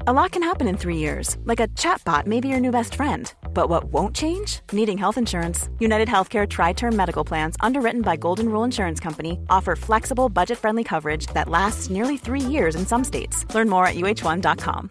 A lot can happen in 3 years, like a chatbot may be your new best friend. But what won't change? Needing health insurance. United Healthcare Tri-Term Medical Plans, underwritten by Golden Rule Insurance Company, offer flexible, budget-friendly coverage that lasts nearly 3 years in some states. Learn more at uh1.com.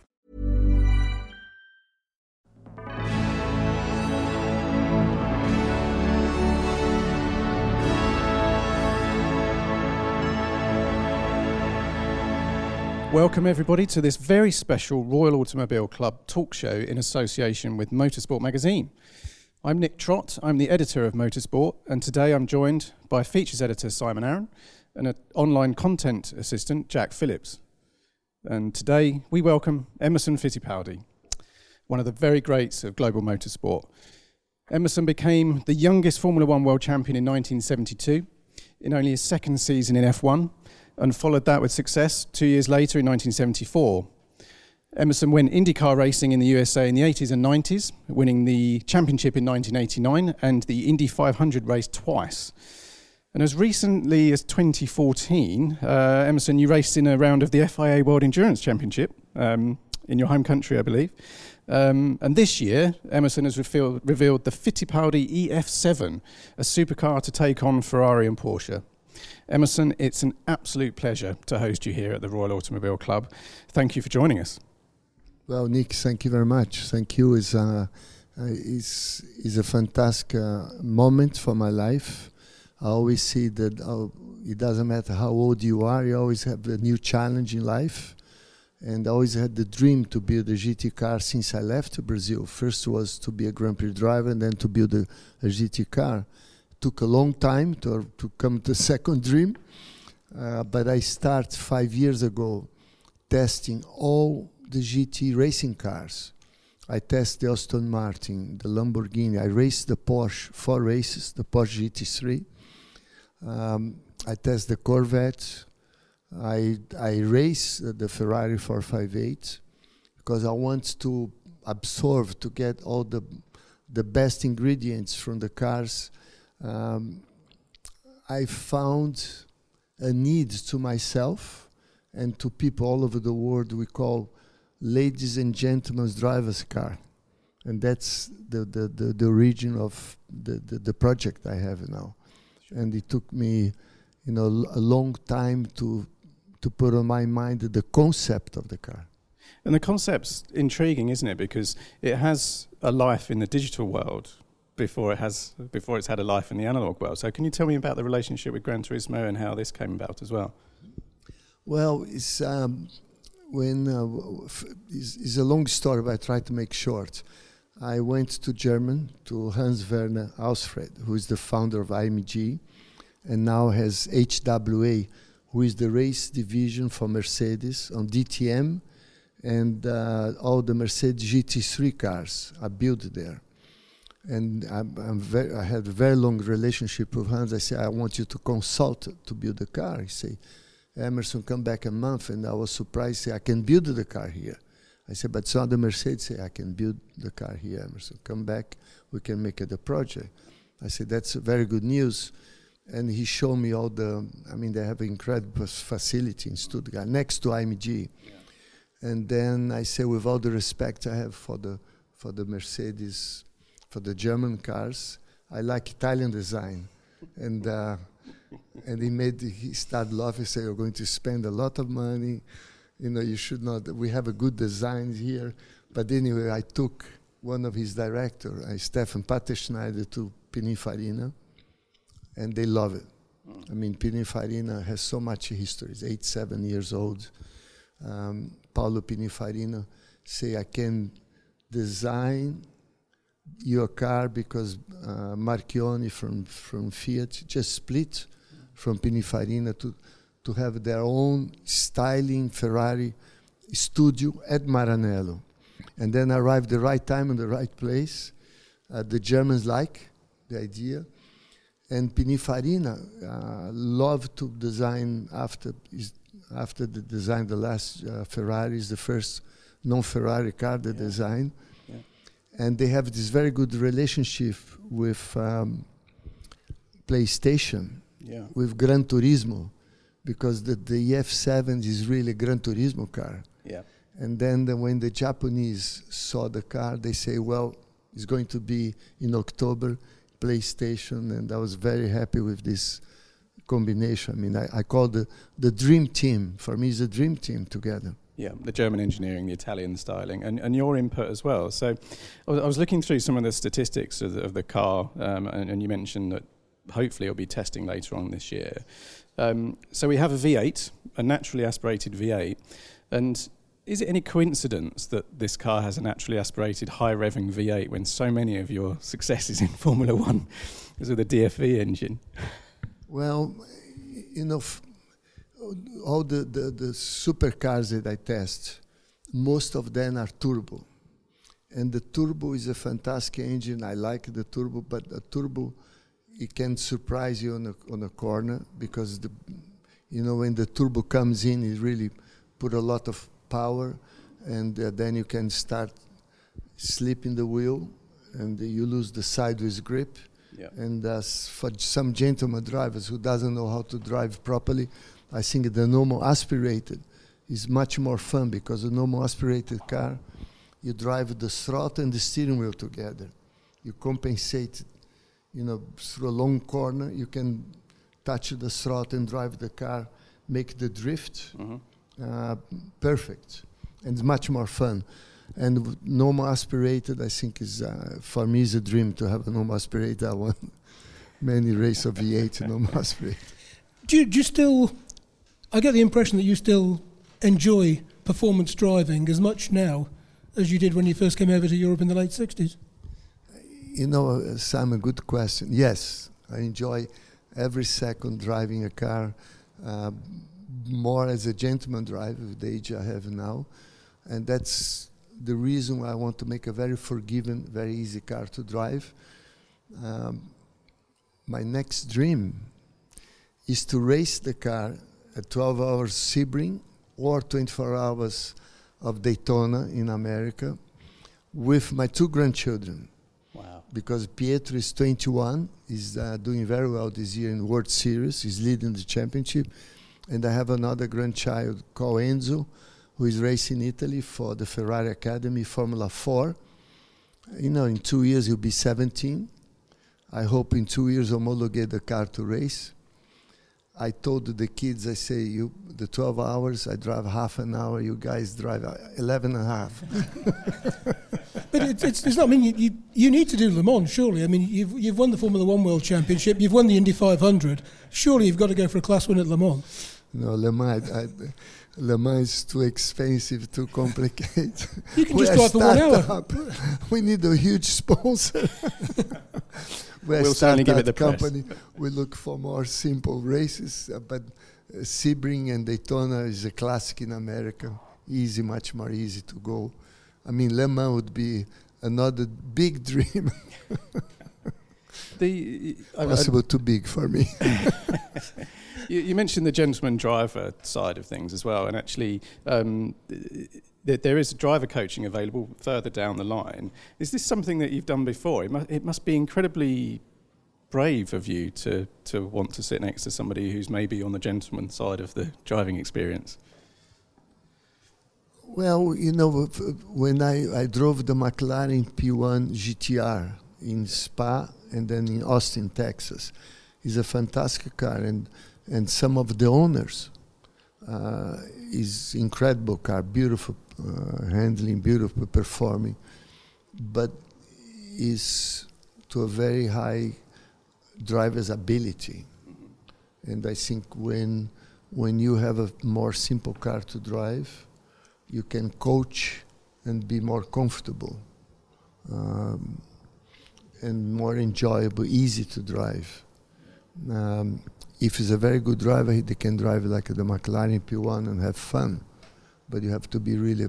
Welcome everybody to this very special Royal Automobile Club talk show in association with Motorsport Magazine. I'm Nick Trott, I'm the editor of Motorsport, and today I'm joined by features editor Simon Aaron and an online content assistant Jack Phillips. And today we welcome Emerson Fittipaldi, one of the very greats of global motorsport. Emerson became the youngest Formula One world champion in 1972 in only his second season in F1, and followed that with success 2 years later in 1974. Emerson went IndyCar racing in the USA in the 80s and 90s, winning the championship in 1989 and the Indy 500 race twice. And as recently as 2014, Emerson, you raced in a round of the FIA World Endurance Championship in your home country, I believe. And this year, Emerson has revealed the Fittipaldi EF7, a supercar to take on Ferrari and Porsche. Emerson, it's an absolute pleasure to host you here at the Royal Automobile Club. Thank you for joining us. Well, Nick, thank you very much. Thank you. It's a fantastic moment for my life. I always see that it doesn't matter how old you are, you always have a new challenge in life. And I always had the dream to build a GT car since I left Brazil. First was to be a Grand Prix driver and then to build a GT car. Took a long time to come to the second dream, but I started 5 years ago testing all the GT racing cars. I tested the Aston Martin, the Lamborghini. I raced the Porsche 4 races, the Porsche GT3. I tested the Corvette. I raced the Ferrari 458 because I want to absorb, to get all the best ingredients from the cars. I found a need to myself and to people all over the world we call ladies and gentlemen's driver's car. And that's the origin of the project I have now. Sure. And it took me, a long time to put on my mind the concept of the car. And the concept's intriguing, isn't it? Because it has a life in the digital world before it's had a life in the analog world. So can you tell me about the relationship with Gran Turismo and how this came about as well? Well, it's a long story, but I try to make short. I went to Germany, to Hans-Werner Ausfred, who is the founder of IMG, and now has HWA, who is the race division for Mercedes on DTM, and all the Mercedes GT3 cars are built there. And I had a very long relationship with Hans. I said, I want you to consult to build a car. He said, Emerson, come back a month. And I was surprised. Say, I can build the car here. I said, but some of the Mercedes say, I can build the car here, Emerson. Come back. We can make it a project. I said, that's very good news. And he showed me all they have an incredible facility in Stuttgart, next to IMG. Yeah. And then I said, with all the respect I have for the Mercedes, for the German cars, I like Italian design. And he started laughing, say, you're going to spend a lot of money. You should not, we have a good design here. But anyway, I took one of his directors, Stefan Patterschneider, to Pininfarina, and they love it. Pininfarina has so much history. It's 7 years old. Paulo Pininfarina say, I can design your car because Marchionni from Fiat just split from Pininfarina to have their own styling Ferrari studio at Maranello. And then arrived the right time and the right place. The Germans like the idea. And Pininfarina loved to design after they designed the last Ferrari, is the first non-Ferrari car they designed. Yeah. And they have this very good relationship with PlayStation, with Gran Turismo, because the EF7 is really a Gran Turismo car. Yeah. And then when the Japanese saw the car, they say, well, it's going to be in October, PlayStation, and I was very happy with this combination. I mean, I call the dream team. For me, it's a dream team together. Yeah, the German engineering, the Italian styling, and your input as well. So I was looking through some of the statistics of the car, and you mentioned that hopefully it'll be testing later on this year. So we have a V8, a naturally aspirated V8, and is it any coincidence that this car has a naturally aspirated high-revving V8 when so many of your successes in Formula One is with a DFV engine? Well, you know, all the supercars that I test, most of them are turbo. And the turbo is a fantastic engine. I like the turbo, but the turbo, it can surprise you on a corner because, when the turbo comes in, it really put a lot of power, and then you can start slipping the wheel, and you lose the sideways grip. Yeah. And for some gentleman drivers who doesn't know how to drive properly, I think the normal aspirated is much more fun, because a normal aspirated car, you drive the throttle and the steering wheel together. You compensate, through a long corner, you can touch the throttle and drive the car, make the drift. Perfect. And it's much more fun. And normal aspirated, I think, is for me is a dream to have a normal aspirated. I won many races of V8 normal aspirated. Do you still? I get the impression that you still enjoy performance driving as much now as you did when you first came over to Europe in the late 60s. Simon, good question. Yes, I enjoy every second driving a car, more as a gentleman driver with the age I have now, and that's the reason why I want to make a very forgiving, very easy car to drive. My next dream is to race the car at 12 hours Sebring or 24 hours of Daytona in America with my two grandchildren. Wow. Because Pietro is 21, he's doing very well this year in World Series, he's leading the championship. And I have another grandchild called Enzo, who is racing in Italy for the Ferrari Academy Formula 4. In 2 years he'll be 17. I hope in 2 years homologate the car to race. I told the kids, I say, the 12 hours, I drive half an hour, you guys drive 11 and a half. But it's not, I mean, you need to do Le Mans, surely. I mean, you've won the Formula One World Championship, you've won the Indy 500. Surely you've got to go for a Class 1 at Le Mans. No, Le Mans is too expensive, too complicated. You can just drive for 1 hour. We need a huge sponsor. We'll certainly give it the company. press. We look for more simple races, but Sebring and Daytona is a classic in America. Easy, much more easy to go. I mean, Le Mans would be another big dream. Possible too big for me. You mentioned the gentleman driver side of things as well, and actually there is driver coaching available further down the line. Is this something that you've done before? It must be incredibly brave of you to want to sit next to somebody who's maybe on the gentleman side of the driving experience. Well, when I drove the McLaren P1 GTR in Spa and then in Austin, Texas, it's a fantastic car, and some of the owners is incredible car, beautiful handling, beautiful performing, but is to a very high driver's ability. And I think when you have a more simple car to drive, you can coach and be more comfortable and more enjoyable, easy to drive. If he's a very good driver, they can drive like the McLaren P1 and have fun. But you have to be really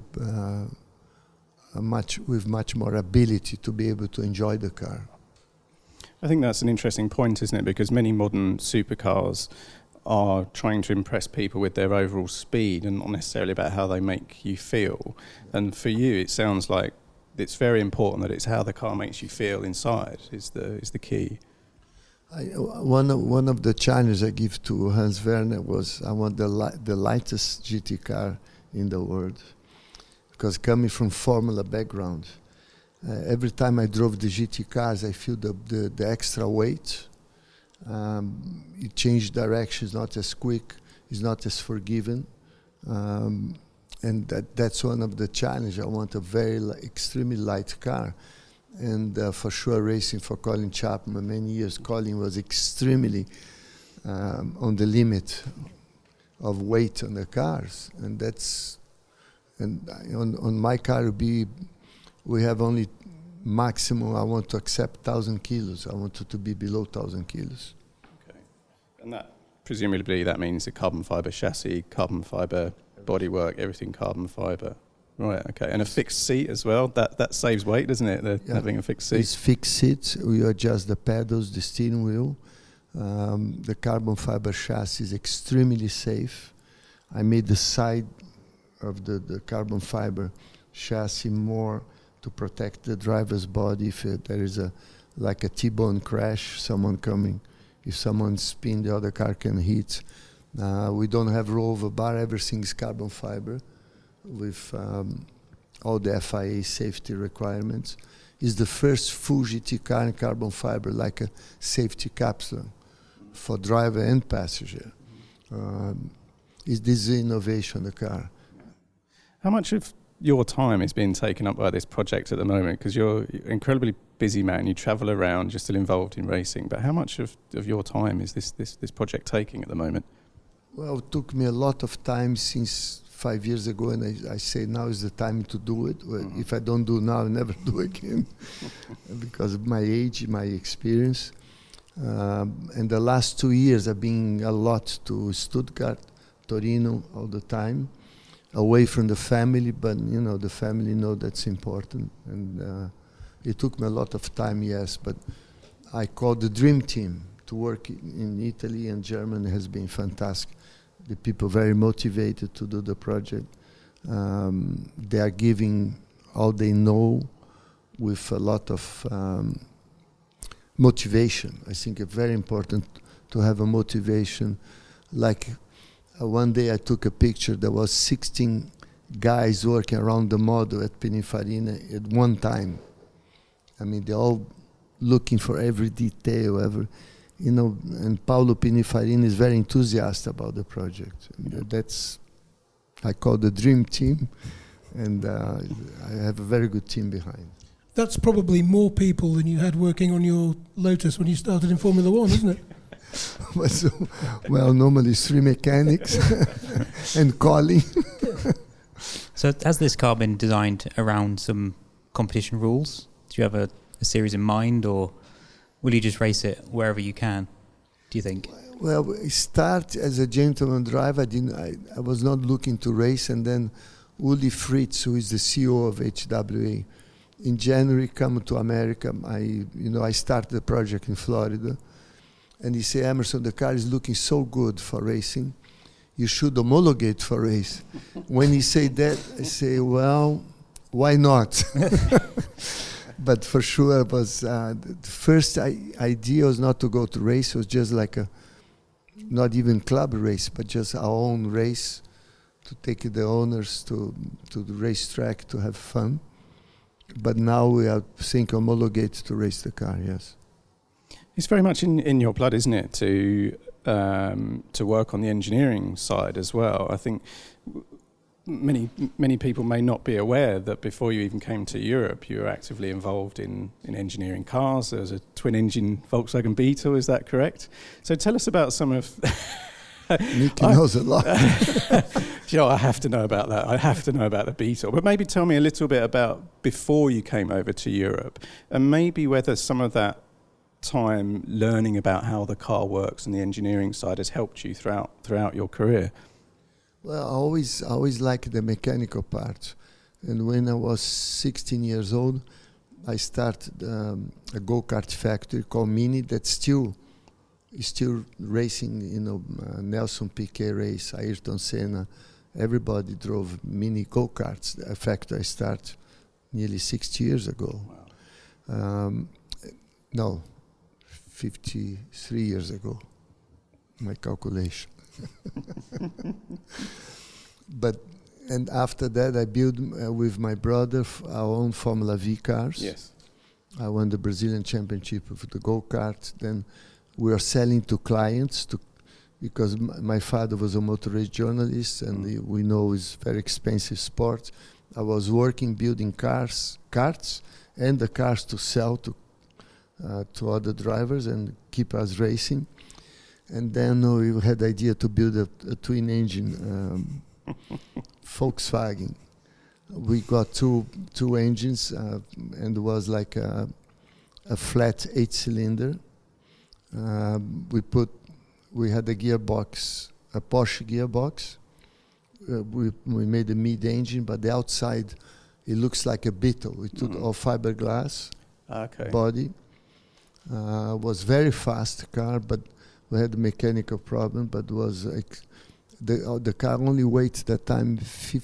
with much more ability to be able to enjoy the car. I think that's an interesting point, isn't it? Because many modern supercars are trying to impress people with their overall speed and not necessarily about how they make you feel. And for you, it sounds like it's very important that it's how the car makes you feel inside is the key. One of the challenges I give to Hans Werner was I want the lightest GT car in the world. because coming from Formula background, every time I drove the GT cars, I feel the extra weight. It changed direction, it's not as quick, it's not as forgiving. And that's one of the challenges. I want a very extremely light car. And for sure, racing for Colin Chapman, many years, Colin was extremely on the limit of weight on the cars. And on my car, we have only maximum, I want to accept 1,000 kilos. I want it to be below 1,000 kilos. Okay. And that, presumably, that means a carbon fibre chassis, carbon fibre bodywork, everything carbon fibre. Right, okay. And a fixed seat as well. That saves weight, doesn't it, having a fixed seat? It's fixed seats. We adjust the pedals, the steering wheel. The carbon fibre chassis is extremely safe. I made the side of the carbon fibre chassis more to protect the driver's body if there is like a T-bone crash, someone coming. If someone spin, the other car can hit. We don't have rollover bar. Everything is carbon fiber with all the FIA safety requirements. It's the first full GT car in carbon fiber, like a safety capsule for driver and passenger. This is innovation, the car. How much of your time is being taken up by this project at the moment? Because you're an incredibly busy man. You travel around, you're still involved in racing. But how much of your time is this project taking at the moment? Well, it took me a lot of time since 5 years ago, and I say now is the time to do it. Well, if I don't do now, I'll never do again because of my age, my experience. And the last 2 years I've been a lot to Stuttgart, Torino all the time, away from the family, but the family know that's important. And it took me a lot of time, yes, but I call the dream team to work in Italy and Germany has been fantastic. The people very motivated to do the project. They are giving all they know with a lot of motivation. I think it's very important to have a motivation. Like one day I took a picture, there was 16 guys working around the model at Pininfarina at one time. I mean, they're all looking for every detail, and Paolo Pininfarina is very enthusiastic about the project. That's, I call the dream team, and I have a very good team behind. That's probably more people than you had working on your Lotus when you started in Formula One, isn't it? Well, normally it's 3 mechanics and Colin. So has this car been designed around some competition rules? Do you have a series in mind, or will you just race it wherever you can, do you think? Well, I start as a gentleman driver. I was not looking to race, and then Uli Fritz, who is the CEO of HWA, in January come to America. I started the project in Florida, and he said, Emerson, the car is looking so good for racing. You should homologate for race. When he said that, I say, well, why not? But for sure, it was the first idea was not to go to race. It was just like not even club race, but just our own race to take the owners to the racetrack to have fun. But now we are thinking homologate to race the car. Yes, it's very much in your blood, isn't it, to work on the engineering side as well. I think many people may not be aware that before you even came to Europe, you were actively involved in engineering cars. There was a twin-engine Volkswagen Beetle, is that correct? So tell us about some of... Nick knows a lot. I have to know about that. I have to know about the Beetle. But maybe tell me a little bit about before you came over to Europe, and maybe whether some of that time learning about how the car works and the engineering side has helped you throughout your career. Well, I always liked the mechanical part. And when I was 16 years old, I started a go-kart factory called Mini that still racing, Nelson Piquet race, Ayrton Senna. Everybody drove Mini go-karts. In fact, I started nearly 60 years ago. Wow. 53 years ago, my calculation. But And after that, I built with my brother our own Formula V cars. Yes. I won the Brazilian Championship of the go-kart. Then we are selling to clients because my father was a motor race journalist, and we know it's very expensive sport. I was working building karts, and the cars to sell to other drivers and keep us racing. And then we had the idea to build a twin-engine Volkswagen. We got two engines, and it was like a flat 8-cylinder. We had a gearbox, a Porsche gearbox. We made a mid-engine, but the outside it looks like a Beetle. We took all fiberglass body. Was very fast car, but we had a mechanical problem. But was the car only weighed that time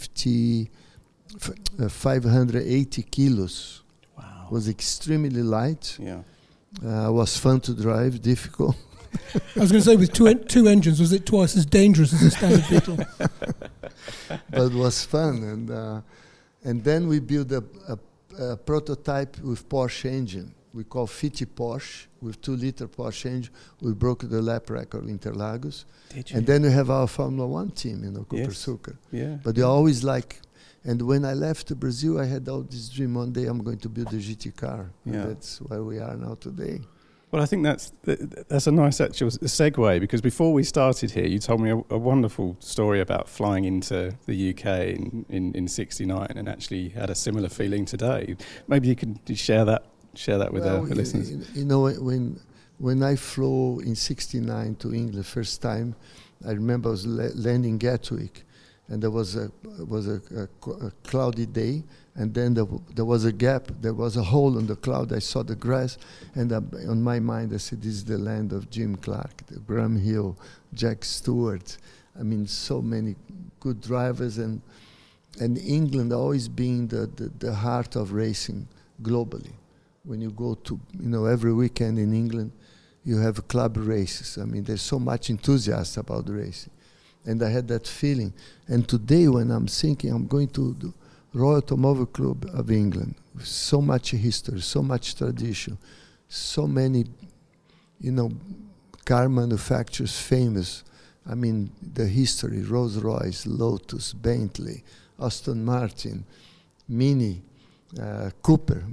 580 kilos. Wow. Was extremely light. Yeah. Was fun to drive, difficult. I was going to say, with two engines, was it twice as dangerous as a standard Beetle? But it was fun, and then we built a prototype with Porsche engine. We call Fitti Porsche with 2-liter Porsche engine. We broke the lap record in Interlagos. Did you? And then we have our Formula One team, Cooper Yes. Sucker. Yeah. But they always and when I left Brazil, I had all this dream. One day I'm going to build a GT car. Yeah. And that's where we are now today. Well, I think that's a nice actual segue, because before we started here, you told me a wonderful story about flying into the UK in '69 and actually had a similar feeling today. Maybe you can share that with the listeners. You know, when I flew in '69 to England first time, I remember I was landing Gatwick, and there was a cloudy day, and then there was a gap, there was a hole in the cloud. I saw the grass, and on my mind I said, this is the land of Jim Clark, Graham Hill, Jack Stewart. I mean, so many good drivers, and England always being the heart of racing globally. When you go to, every weekend in England, you have club races. I mean, there's so much enthusiasm about racing. And I had that feeling. And today, when I'm thinking I'm going to the Royal Automobile Club of England, with so much history, so much tradition, so many, car manufacturers famous. I mean, the history, Rolls-Royce, Lotus, Bentley, Aston Martin, Mini Cooper.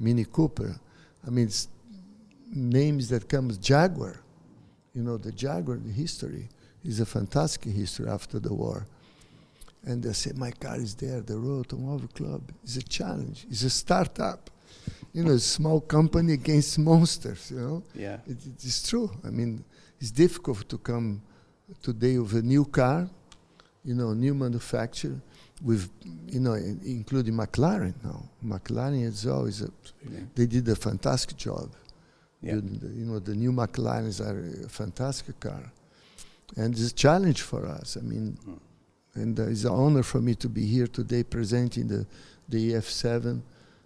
I mean, it's names that comes Jaguar. The Jaguar, the history is a fantastic history after the war. And they say, my car is there, the Royal Automobile Club is a challenge, it's a startup. A small company against monsters, Yeah. It's true. I mean, it's difficult to come today with a new car, new manufacturer, with, including McLaren now. McLaren as well they did a fantastic job. Yeah. The new McLarens are a fantastic car. And it's a challenge for us. I mean, and it's an honor for me to be here today presenting the EF7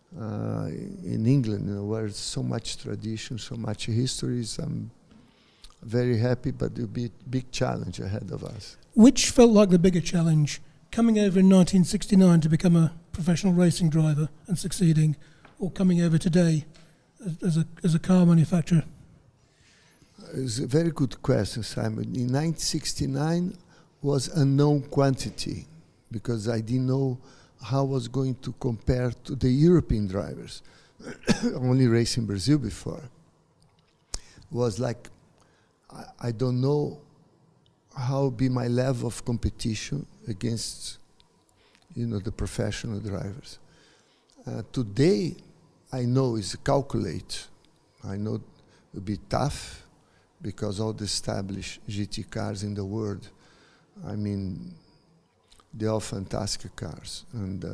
in England, where there's so much tradition, so much history. I'm very happy, but there'll be a big challenge ahead of us. Which felt like the bigger challenge, coming over in 1969 to become a professional racing driver and succeeding, or coming over today as a car manufacturer? It's a very good question, Simon. In 1969 was unknown quantity, because I didn't know how I was going to compare to the European drivers. Only racing Brazil before. Was like, I don't know how be my level of competition against, the professional drivers. Today, I know is calculate. I know it will be tough, because all the established GT cars in the world, I mean, they're all fantastic cars. And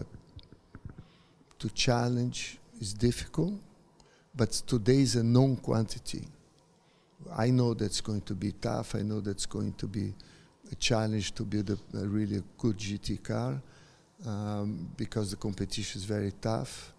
to challenge is difficult, but today is a known quantity. I know that's going to be tough. I know that's going to be a challenge to build a really good GT car, because the competition is very tough.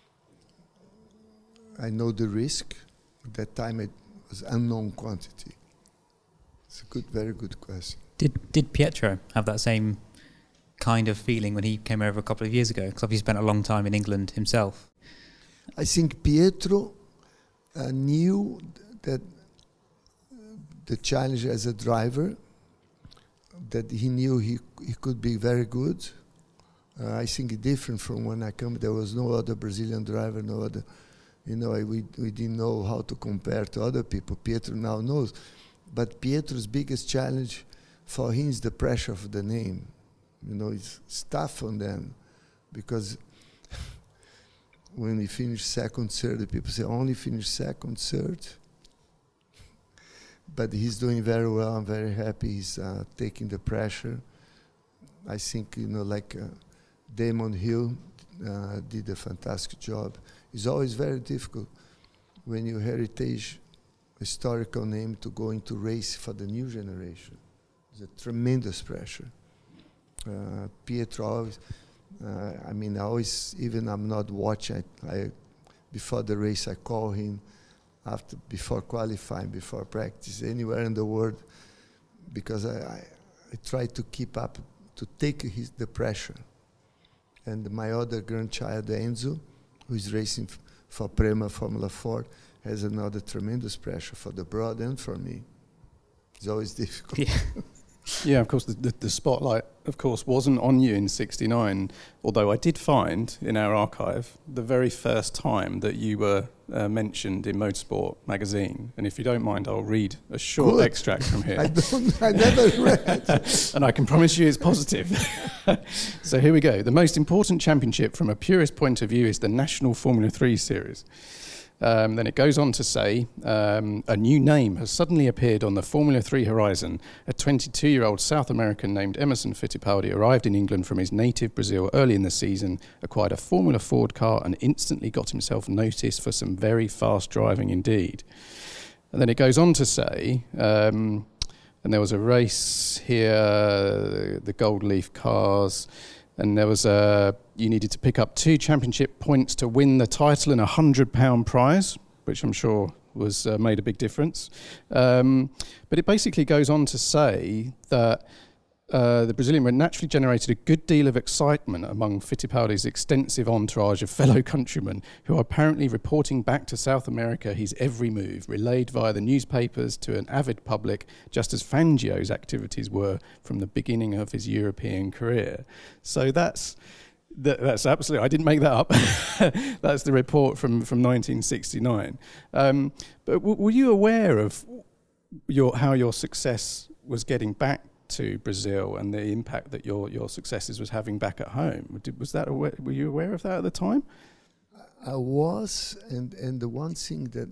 I know the risk. At that time, it was unknown quantity. It's a very good question. Did Pietro have that same kind of feeling when he came over a couple of years ago? Because obviously he spent a long time in England himself. I think Pietro knew that the challenge as a driver, that he knew he could be very good. I think different from when I come. There was no other Brazilian driver, no other. We didn't know how to compare to other people. Pietro now knows. But Pietro's biggest challenge for him is the pressure of the name. It's tough on them because when we finish second, third, the people say only finish second, third. But he's doing very well. I'm very happy. He's taking the pressure. I think, Damon Hill did a fantastic job. It's always very difficult when you heritage historical name to go into race for the new generation. It's a tremendous pressure. Pietro always, I always, even I'm not watching, I before the race I call him, before qualifying, before practice, anywhere in the world, because I try to keep up, to take the pressure. And my other grandchild, Enzo, who is racing for Prema Formula 4, has another tremendous pressure for the brother and for me. It's always difficult. Yeah. Yeah, of course, the spotlight, of course, wasn't on you in '69, although I did find in our archive the very first time that you were mentioned in Motorsport magazine. And if you don't mind, I'll read a short extract from here. I never read. And I can promise you it's positive. So here we go. The most important championship from a purist point of view is the National Formula 3 Series. Then it goes on to say, a new name has suddenly appeared on the Formula 3 horizon. A 22-year-old South American named Emerson Fittipaldi arrived in England from his native Brazil early in the season, acquired a Formula Ford car and instantly got himself noticed for some very fast driving indeed. And then it goes on to say, and there was a race here, the Gold Leaf cars, and there was you needed to pick up 2 championship points to win the title and £100 prize, which I'm sure was made a big difference. But it basically goes on to say that the Brazilian were naturally generated a good deal of excitement among Fittipaldi's extensive entourage of fellow countrymen who are apparently reporting back to South America his every move, relayed via the newspapers to an avid public, just as Fangio's activities were from the beginning of his European career. So that's absolutely, I didn't make that up. That's the report from 1969. But were you aware of how your success was getting back to Brazil and the impact that your successes was having back at home? Were you aware of that at the time? I was, and the one thing that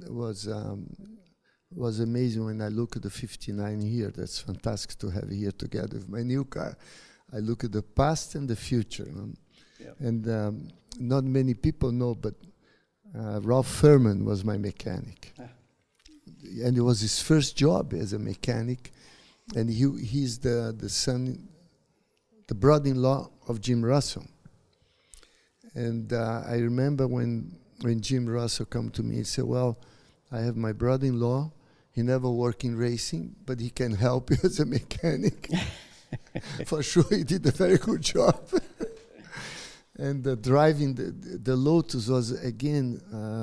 was amazing when I look at the 59 here, that's fantastic to have here together with my new car. I look at the past and the future. Yep. And not many people know, but Ralph Furman was my mechanic. And it was his first job as a mechanic. And he's the son, the brother-in-law of Jim Russell. And I remember when Jim Russell come to me and said, well, I have my brother-in-law. He never worked in racing, but he can help you as a mechanic. For sure, he did a very good job. And driving the Lotus was, again,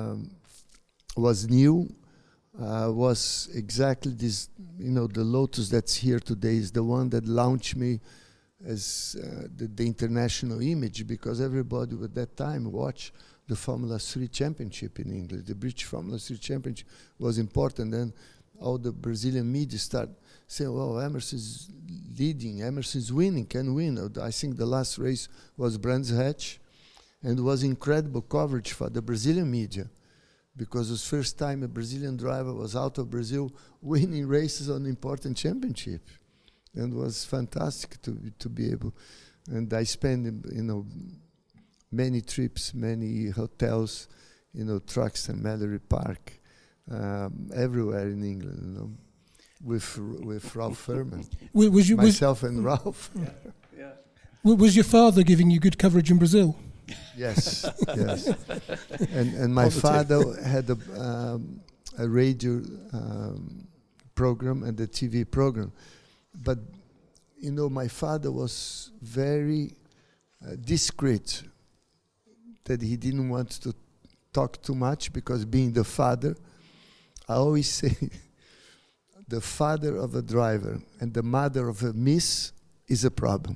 was new. Was exactly this, the Lotus that's here today is the one that launched me as the international image, because everybody at that time watched the Formula 3 Championship in England. The British Formula 3 Championship was important. Then all the Brazilian media start saying, well, Emerson's leading, Emerson's winning, can win. I think the last race was Brands Hatch, and it was incredible coverage for the Brazilian media, because it was the first time a Brazilian driver was out of Brazil winning races on an important championship. And it was fantastic to be able. And I spent, many trips, many hotels, Truxton, Mallory Park, everywhere in England, with Ralph Furman. Myself and Ralph. Yeah. Was your father giving you good coverage in Brazil? Yes, yes. And my father had a radio program and a TV program. But my father was very discreet, that he didn't want to talk too much, because being the father, I always say the father of a driver and the mother of a miss is a problem.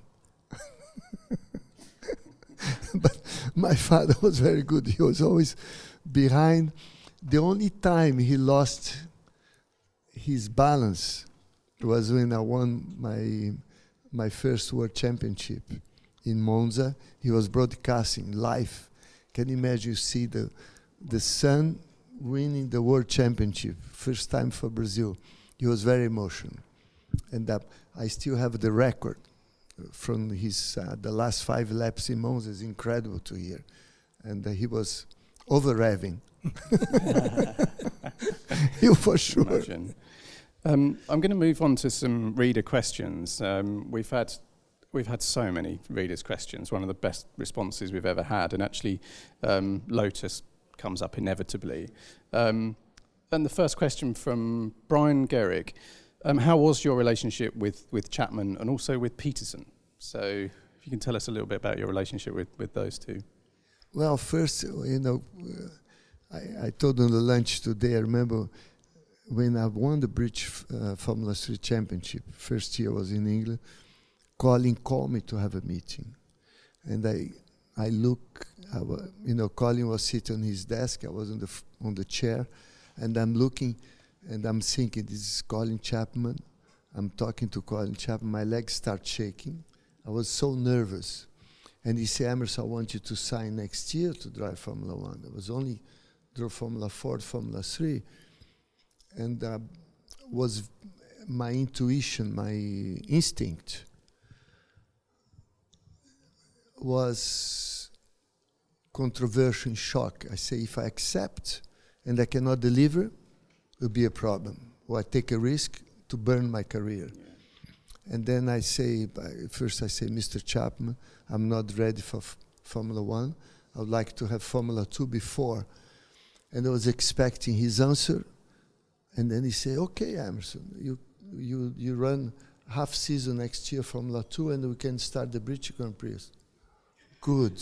But my father was very good. He was always behind. The only time he lost his balance was when I won my first world championship in Monza. He was broadcasting live. Can you imagine, you see the son winning the world championship, first time for Brazil. He was very emotional. And I still have the record from his the last 5 laps in Monza. Is incredible to hear. And he was over-revving. You for sure. Imagine. I'm going to move on to some reader questions. We've had so many readers' questions, one of the best responses we've ever had, and actually Lotus comes up inevitably. And the first question from Brian Gerrig, how was your relationship with Chapman and also with Peterson? So if you can tell us a little bit about your relationship with those two. Well, first, I told on the lunch today, I remember when I won the British Formula 3 Championship, first year I was in England, Colin called me to have a meeting. And I look, Colin was sitting on his desk, I was on the chair, and I'm looking, and I'm thinking, this is Colin Chapman. I'm talking to Colin Chapman, my legs start shaking. I was so nervous. And he said, Emerson, I want you to sign next year to drive Formula 1. I was only drove Formula 4, Formula 3. And was my intuition, my instinct was controversial shock. I say, if I accept and I cannot deliver, it will be a problem. Or I take a risk to burn my career. Yeah. And then I say, Mr. Chapman, I'm not ready for Formula 1. I would like to have Formula 2 before. And I was expecting his answer. And then he said, okay, Emerson, you run half season next year, Formula 2, and we can start the British Grand Prix. Good.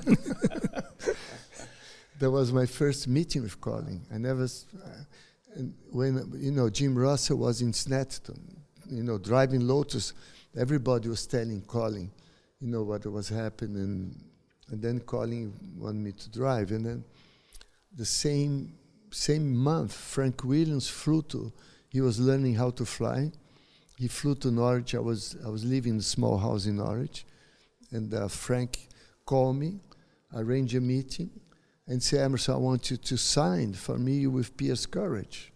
That was my first meeting with Colin. I never, and when, Jim Russell was in Snetterton, driving Lotus, everybody was telling Colin, what was happening. And then Colin wanted me to drive. And then the same month, Frank Williams he was learning how to fly. He flew to Norwich. I was living in a small house in Norwich. And Frank called me, arranged a meeting, and said, Emerson, I want you to sign for me with Pierce Courage.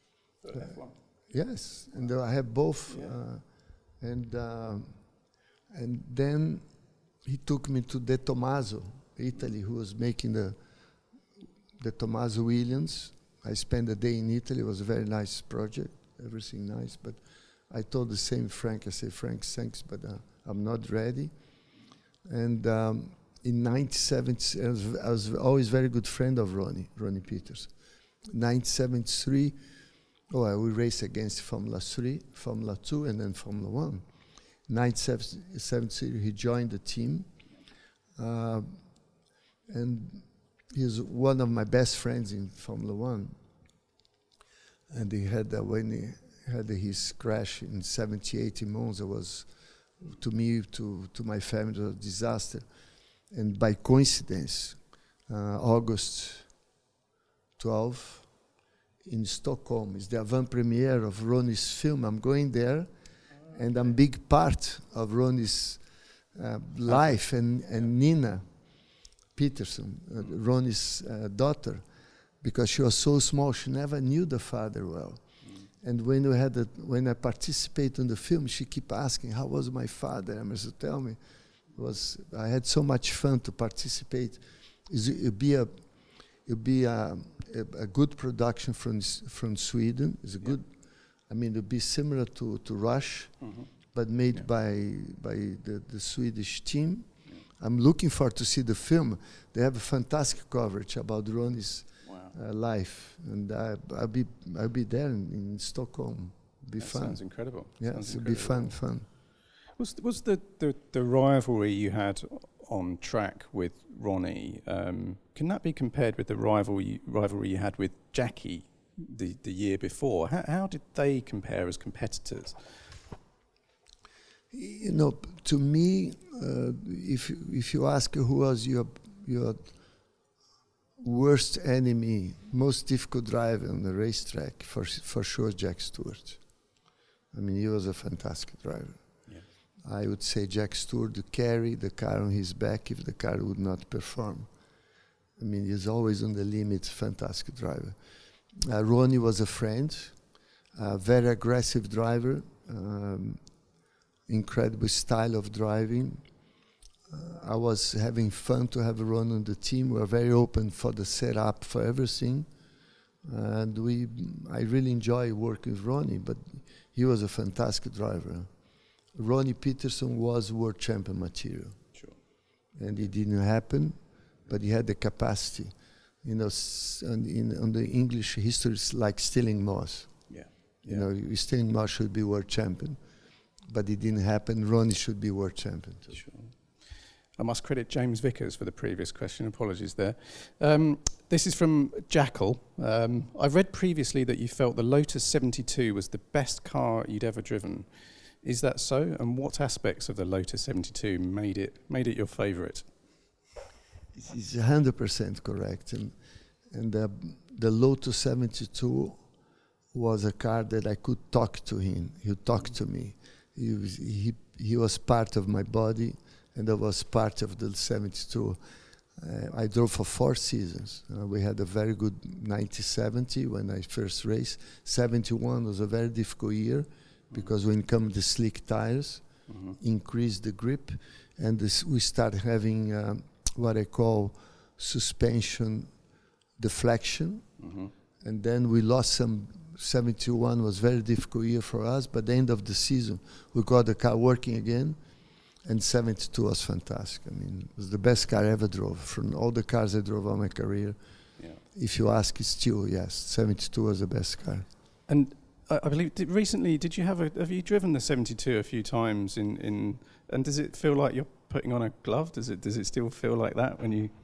Yes, and I have both. Yeah. And then he took me to De Tomaso, Italy, who was making the Tommaso Williams. I spent a day in Italy. It was a very nice project, everything nice. But I told the same Frank, I said, Frank, thanks, but I'm not ready. And in 1970, I was always very good friend of Ronnie Peters. 1973, we raced against Formula 3, Formula 2, and then Formula 1. 1973, he joined the team. And he's one of my best friends in Formula 1. And he had when he had his crash in 78 in Monza, was, to me, to my family, was a disaster. And by coincidence, August 12, in Stockholm, is the avant-premiere of Ronnie's film. I'm going there, and I'm big part of Ronnie's life, and Nina Peterson, Ronnie's daughter, because she was so small, she never knew the father well. And when I participated in the film, she kept asking, how was my father? Emerson, tell me. I had so much fun to participate. It'd be a good production from Sweden. It's a good, it'd be similar to Rush, but made by the Swedish team. I'm looking forward to see the film. They have a fantastic coverage about Ronnie's life, and I'll be there in Stockholm. It'll be fun. Sounds incredible. Yeah, it'll be fun. Was the rivalry you had on track with Ronnie, can that be compared with the rivalry you had with Jackie the year before? How did they compare as competitors? You know, to me, if you ask who was your worst enemy, most difficult driver on the racetrack, for sure Jack Stewart. I mean, he was a fantastic driver. I would say Jack Stewart to carry the car on his back if the car would not perform. I mean, he's always on the limit, fantastic driver. Ronnie was a friend, a very aggressive driver, incredible style of driving. I was having fun to have Ron on the team. We were very open for the setup, for everything. And I really enjoy working with Ronnie, but he was a fantastic driver. Ronnie Peterson was world champion material. Sure. And it didn't happen, but he had the capacity. You know, on the English history, it's like Stirling Moss. Yeah. You know, Stirling Moss should be world champion, but it didn't happen. Ronnie should be world champion too. Sure. I must credit James Vickers for the previous question. Apologies there. This is from Jackal. I've read previously that you felt the Lotus 72 was the best car you'd ever driven. Is that so? And what aspects of the Lotus 72 made it your favourite? It's 100% correct. And the Lotus 72 was a car that I could talk to him. He talked to me. He was part of my body, and I was part of the 72. I drove for 4 seasons. We had a very good 1970 when I first raced. 71 was a very difficult year because when come the slick tires, increased the grip, and we started having what I call suspension deflection, and then we lost some. 71 was a very difficult year for us, but at the end of the season, we got the car working again, and 72 was fantastic. I mean, it was the best car I ever drove. From all the cars I drove all my career, if you ask, it's still, yes, 72 was the best car. And I believe recently, have you driven the 72 a few times and does it feel like you're putting on a glove? Does it still feel like that when you?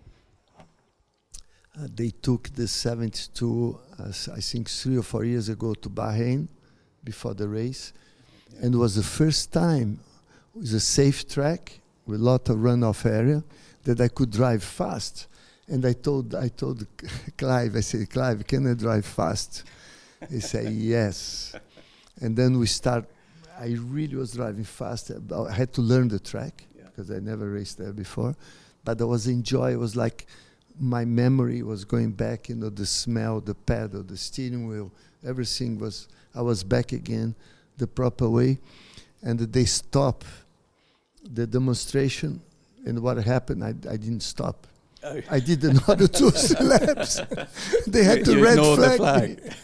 They took the 72, I think 3 or 4 years ago to Bahrain before the race, and it was the first time with a safe track with a lot of runoff area that I could drive fast. And I told Clive, I said, Clive, can I drive fast? He said, yes. And then I really was driving fast. I had to learn the track because I never raced there before. But I was enjoying, it was like my memory was going back, you know, the smell, the pedal, the steering wheel, everything I was back again the proper way. And they stopped the demonstration, and what happened, I didn't stop. Oh. I did another 2 laps. They had to red flag me.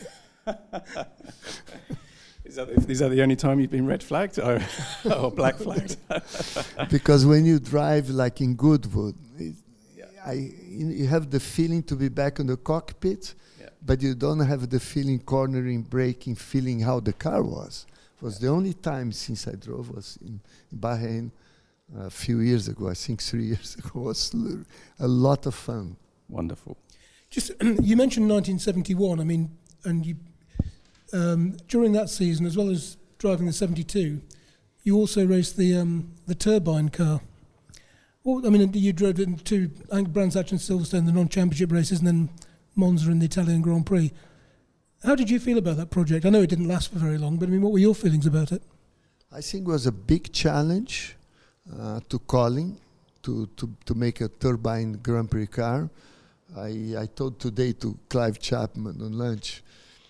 Is that the only time you've been red flagged or black flagged? Because when you drive like in Goodwood, you have the feeling to be back in the cockpit, but you don't have the feeling cornering, braking, feeling how the car was. It was the only time since I drove was in Bahrain a few years ago. I think 3 years ago. It was a lot of fun. Wonderful. Just you mentioned 1971. I mean, and you during that season, as well as driving the 72, you also raced the turbine car. Well, I mean, you drove it in 2, I think, Brands Hatch and Silverstone, the non-championship races, and then Monza in the Italian Grand Prix. How did you feel about that project? I know it didn't last for very long, but I mean, what were your feelings about it? I think it was a big challenge to Colin to make a turbine Grand Prix car. I told today to Clive Chapman on lunch,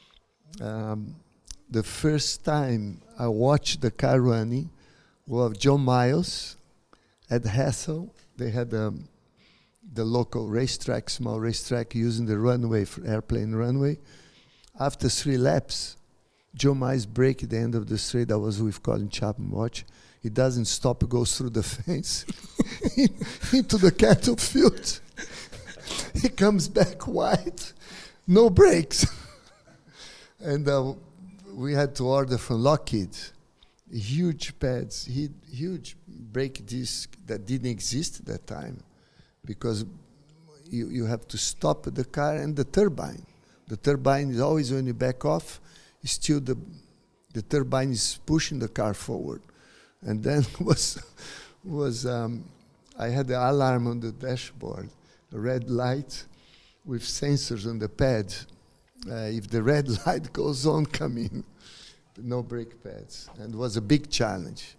the first time I watched the car running was John Miles at Hassel. They had the local racetrack, small racetrack, using the runway for airplane runway. After 3 laps, John Miles braked at the end of the straight. I was with Colin Chapman watch. He doesn't stop, goes through the fence into the cattle field. He comes back white, no brakes. And we had to order from Lockheed huge pads, huge brake disc that didn't exist at that time, because you have to stop the car and the turbine. The turbine is always, when you back off, still the turbine is pushing the car forward. And then I had the alarm on the dashboard, a red light with sensors on the pad. If the red light goes on, come in. No brake pads. And it was a big challenge.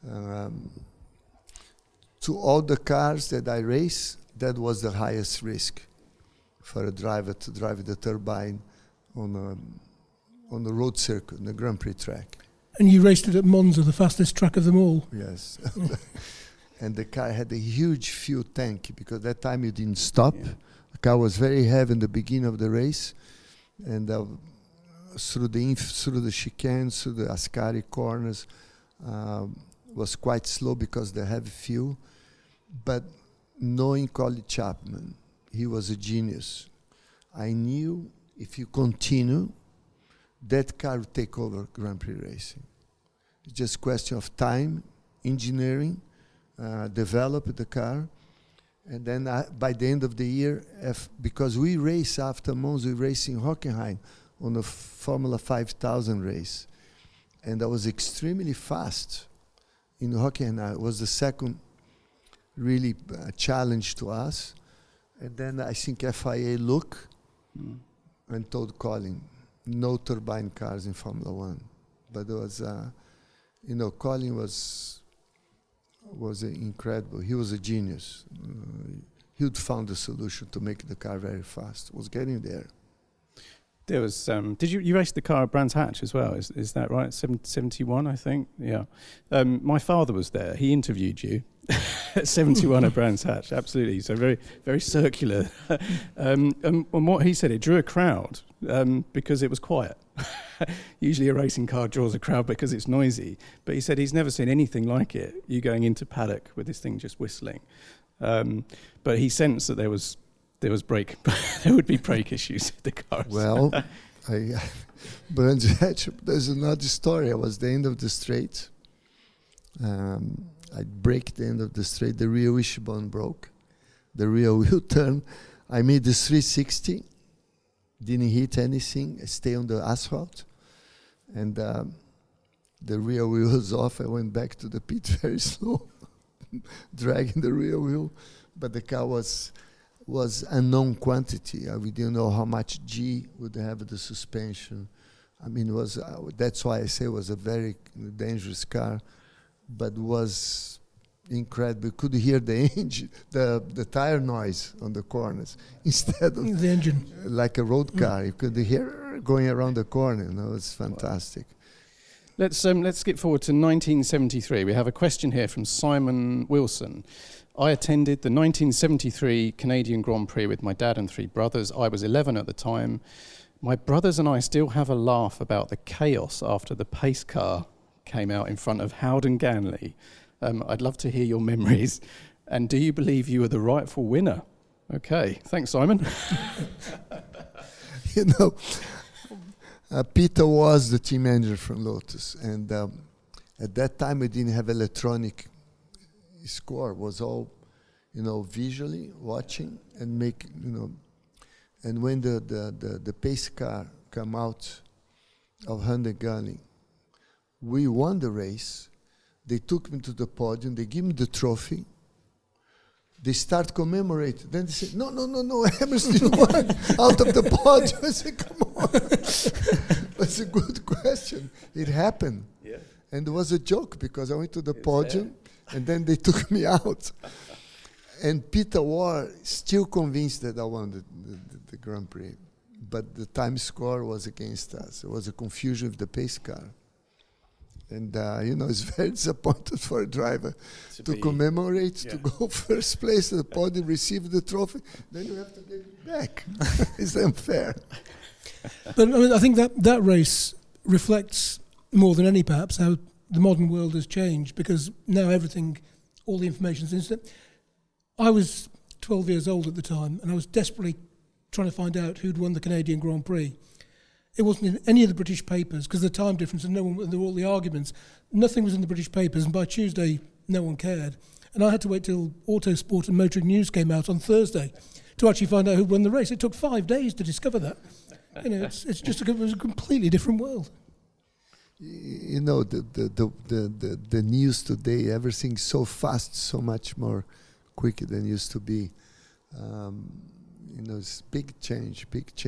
To all the cars that I race, that was the highest risk for a driver to drive the turbine on the road circuit, on the Grand Prix track. And you raced it at Monza, the fastest track of them all. Yes. And the car had a huge fuel tank, because that time you didn't stop. Yeah. The car was very heavy in the beginning of the race. And through the chicanes, through the Ascari corners, was quite slow because the heavy fuel. But knowing Colin Chapman, he was a genius. I knew if you continue, that car would take over Grand Prix racing. It's just a question of time, engineering, develop the car. And then by the end of the year, because we race after Monza, we race in Hockenheim on a Formula 5000 race. And I was extremely fast in Hockenheim. It was the second really challenge to us. And then I think FIA looked and told Colin, no turbine cars in Formula 1. But it was, Colin was incredible. He was a genius. He would found a solution to make the car very fast. It was getting there. There was. Did you raced the car at Brands Hatch as well? Is that right? 71, I think. Yeah. My father was there. He interviewed you at 71 at Brands Hatch. Absolutely. So very, very circular. And what he said, it drew a crowd because it was quiet. Usually a racing car draws a crowd because it's noisy. But he said he's never seen anything like it. You going into paddock with this thing just whistling. But he sensed that there would be brake issues with the cars. Well, Brands Hatch, there's another story. I was the end of the straight. I braked the end of the straight. The rear wishbone broke. The rear wheel turned. I made the 360. Didn't hit anything. I stayed on the asphalt. And the rear wheel was off. I went back to the pit very slow, dragging the rear wheel. But the car was unknown quantity. We didn't know how much G would have the suspension. I mean, it was that's why I say it was a very dangerous car, but was incredible. You could hear the engine, the tire noise on the corners instead of the engine, like a road car. You could hear going around the corner. It was fantastic. Let's skip forward to 1973. We have a question here from Simon Wilson. I attended the 1973 Canadian Grand Prix with my dad and 3 brothers. I was 11 at the time. My brothers and I still have a laugh about the chaos after the pace car came out in front of Howden Ganley. I'd love to hear your memories. And do you believe you were the rightful winner? Okay, thanks, Simon. Peter was the team manager from Lotus, and at that time we didn't have electronic score. It was all, visually watching and make, and when the pace car come out of Howden Ganley, we won the race. They took me to the podium. They give me the trophy. They start commemorating. Then they say, no, Emerson won out of the podium. I said, come on. That's a good question. It happened. Yeah. And it was a joke because I went to the podium and then they took me out. And Peter Warr still convinced that I won the Grand Prix. But the time score was against us. It was a confusion with the pace car. And, it's very disappointing for a driver to commemorate, to go first place at the podium, receive the trophy, then you have to give it back. It's unfair. But I think that race reflects more than any, perhaps, how the modern world has changed, because now all the information is instant. I was 12 years old at the time, and I was desperately trying to find out who'd won the Canadian Grand Prix. It wasn't in any of the British papers because of the time difference and there were all the arguments. Nothing was in the British papers, and by Tuesday, no one cared. And I had to wait till Autosport and Motoring News came out on Thursday to actually find out who won the race. It took 5 days to discover that. It's just it was a completely different world. The news today, everything's so fast, so much more quicker than used to be. It's big change.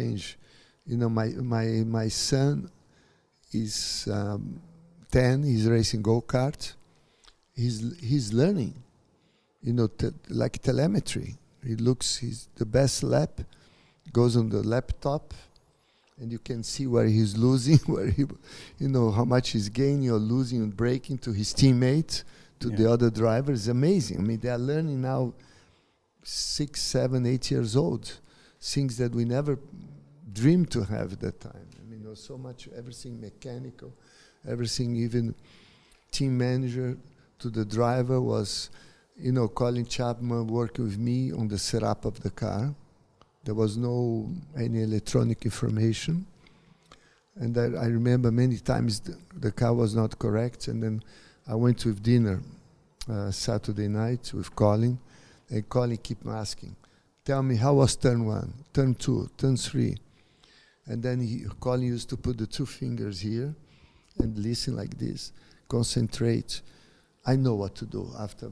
My son is 10. He's racing go-kart. He's learning. Like telemetry. He's the best lap. Goes on the laptop, and you can see where he's losing, where how much he's gaining or losing and braking to his teammates, to the other drivers. It's amazing. I mean, they are learning now 6, 7, 8 years old, things that we never dreamed to have at that time. I mean, so much, everything mechanical, everything, even team manager to the driver was, Colin Chapman working with me on the setup of the car. There was any electronic information. And I remember many times the car was not correct. And then I went with dinner Saturday night with Colin. And Colin kept asking, tell me, how was turn 1, turn 2, turn 3? And then Colin used to put the 2 fingers here and listen like this, concentrate. I know what to do after,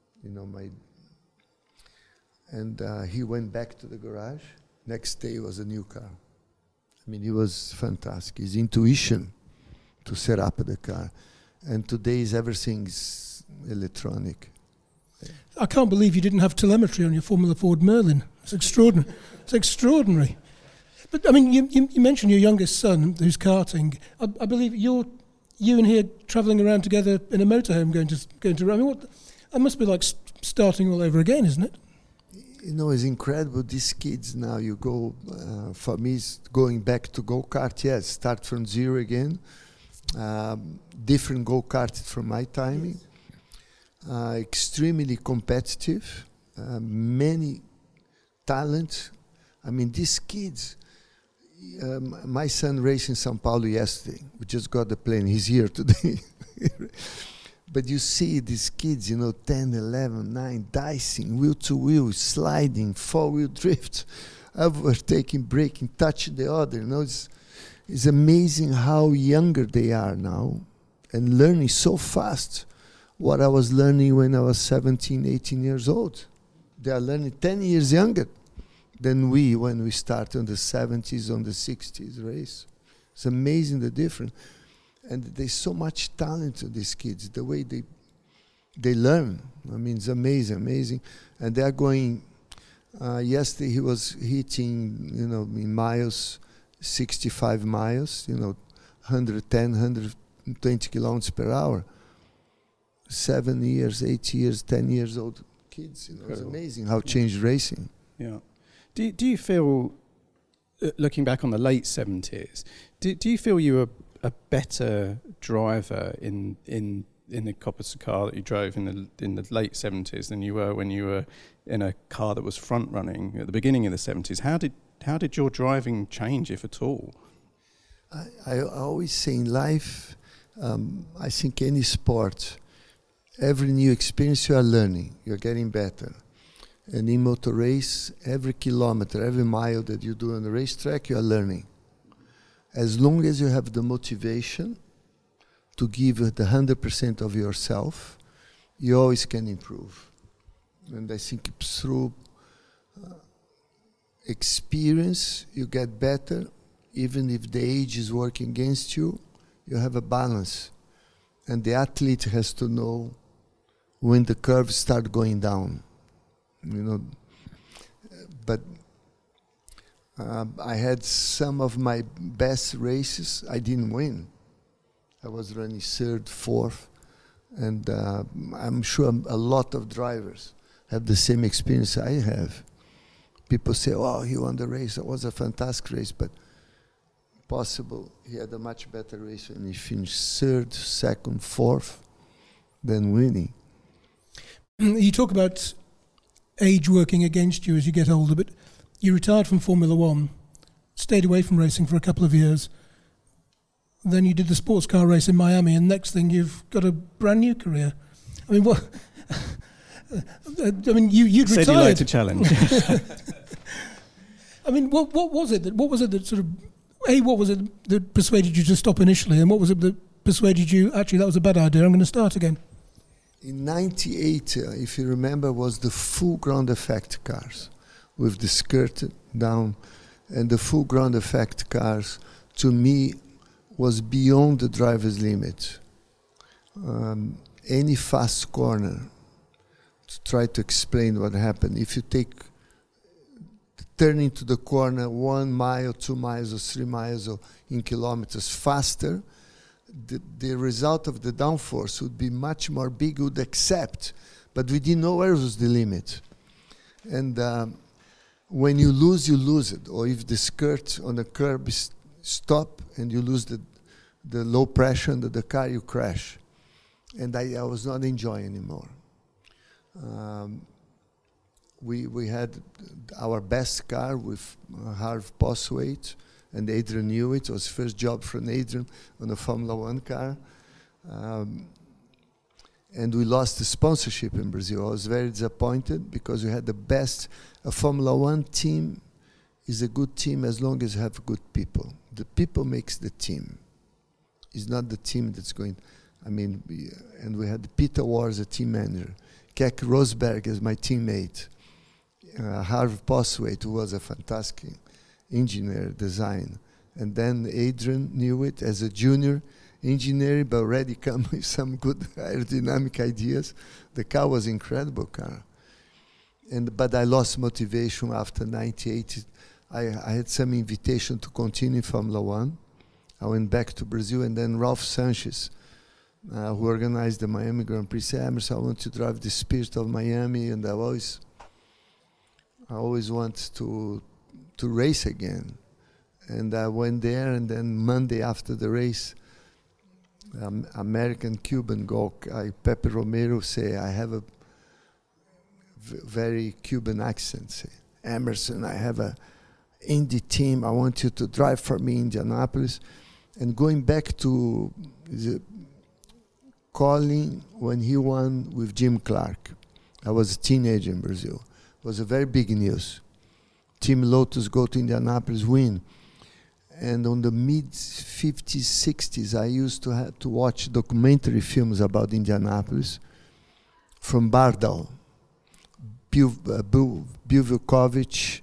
And he went back to the garage. Next day was a new car. I mean, it was fantastic. His intuition to set up the car. And today everything's electronic. I can't believe you didn't have telemetry on your Formula Ford Merlin. It's extraordinary. It's extraordinary. But, I mean, you mentioned your youngest son who's karting. I believe you and he are travelling around together in a motorhome going to. I mean, that must be like starting all over again, isn't it? It's incredible. These kids now, you go, for me, it's going back to go-kart, yes, start from zero again. Different go-kart from my timing. Extremely competitive. Many talent. I mean, these kids, my son raced in São Paulo yesterday. We just got the plane. He's here today. But you see these kids, 10, 11, 9, dicing, wheel-to-wheel, sliding, four-wheel drift, overtaking, braking, touching the other. It's amazing how younger they are now and learning so fast what I was learning when I was 17, 18 years old. They are learning 10 years younger than when we started in the 70s, on the 60s race. It's amazing the difference. And there's so much talent in these kids, the way they learn. I mean, it's amazing. And they're going, yesterday he was hitting, in miles, 65 miles, 110, 120 kilometers per hour. 7 years, 8 years, 10 years old kids. It's amazing how changed racing. Yeah. Do you feel, looking back on the late 70s, do you feel you were a better driver in the Coppice car that you drove in the late 70s than you were when you were in a car that was front running at the beginning of the 70s? How did your driving change, if at all? I always say in life, I think any sport, every new experience you are learning, you're getting better. And in motor race, every kilometer, every mile that you do on the racetrack, you are learning. As long as you have the motivation to give the 100% of yourself, you always can improve. And I think through experience, you get better. Even if the age is working against you, you have a balance. And the athlete has to know when the curves start going down. But I had some of my best races. I didn't win. I was running third, fourth, and I'm sure a lot of drivers have the same experience I have. People say, "Oh, he won the race. It was a fantastic race," but possible he had a much better race and he finished third, second, fourth than winning. You talk about age working against you as you get older, but you retired from Formula One stayed away from racing for a couple of years. Then you did the sports car race in Miami, and next thing you've got a brand new career. I mean, what? I mean, you'd said retired. you like to challenge. I mean, what was it that sort of, what was it that persuaded you to stop initially, and what was it that persuaded you, actually, that was a bad idea, I'm going to start again? In 98, if you remember, was the full ground effect cars with the skirt down, and the full ground effect cars, to me, was beyond the driver's limit. Any fast corner, to try to explain what happened, if you take turn into the corner 1 mile, 2 miles, or 3 miles or in kilometers faster, the result of the downforce would be much more big, would accept, but we didn't know where was the limit. And when you lose it, or if the skirt on the curb is stop and you lose the low pressure under the car, you crash. And I was not enjoying anymore. We had our best car with Harv Poswaite, and Adrian Newey. It was first job from Adrian on a Formula One car. And we lost the sponsorship in Brazil. I was very disappointed because we had the best. A Formula One team is a good team as long as you have good people. The people makes the team. It's not the team that's going. I mean, and we had Peter War as a team manager, Keck Rosberg as my teammate, Harv Poswaite, who was a fantastic engineer design, and then Adrian Newey as a junior engineer, but already come with some good aerodynamic ideas. The car was an incredible car. But I lost motivation after 98. I had some invitation to continue Formula One. I went back to Brazil, and then Ralph Sanchez, who organized the Miami Grand Prix, said, Emerson, I want to drive the Spirit of Miami, and I always want to race again. And I went there, and then Monday after the race, American-Cuban guy, Pepe Romero, say, I have a very Cuban accent, say, Emerson, I have a Indy team, I want you to drive for me in Indianapolis. And going back to Colin, when he won with Jim Clark, I was a teenager in Brazil. It was a very big news. Team Lotus go to Indianapolis, win. And on the mid-50s, 60s, I used to have to watch documentary films about Indianapolis from Bardal, Buvikovic.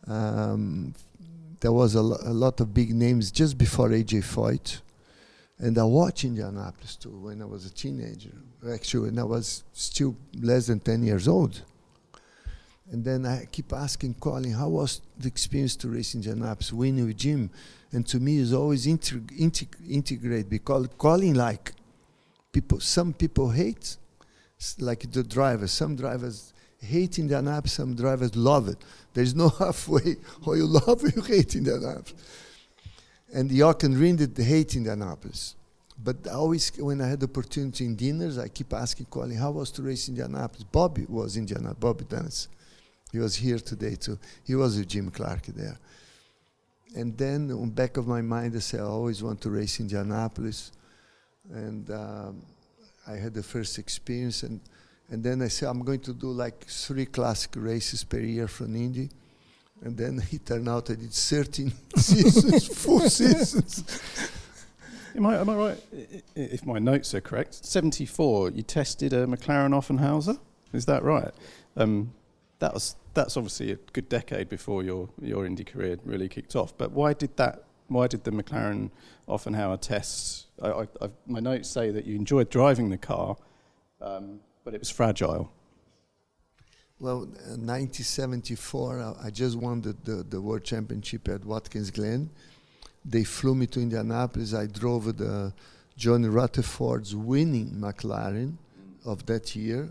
There was a lot of big names just before A.J. Foyt. And I watched Indianapolis too when I was a teenager. Actually, when I was still less than 10 years old. And then I keep asking Colin, how was the experience to race in Indianapolis, winning with Jim? And to me, it's always integrate, because Colin, like, some people hate, like the drivers. Some drivers hate Indianapolis, some drivers love it. There's no halfway, or you love or you hate Indianapolis. And York and Rin did hate Indianapolis. But always, when I had the opportunity in dinners, I keep asking Colin, how was to race Indianapolis? Bobby was in Indianapolis, Bobby Dennis. He was here today too. He was with Jim Clark there. And then on the back of my mind, I said, I always want to race Indianapolis. And I had the first experience. And then I said, I'm going to do like 3 classic races per year from Indy. And then it turned out I did 13 seasons, full seasons. Am I right? If my notes are correct, 74, you tested a McLaren Offenhauser. Is that right? That's obviously a good decade before your Indy career really kicked off. But why did the McLaren Offenhauser tests? My notes say that you enjoyed driving the car, but it was fragile. Well, 1974, I just won the World Championship at Watkins Glen. They flew me to Indianapolis. I drove the Johnny Rutherford's winning McLaren of that year.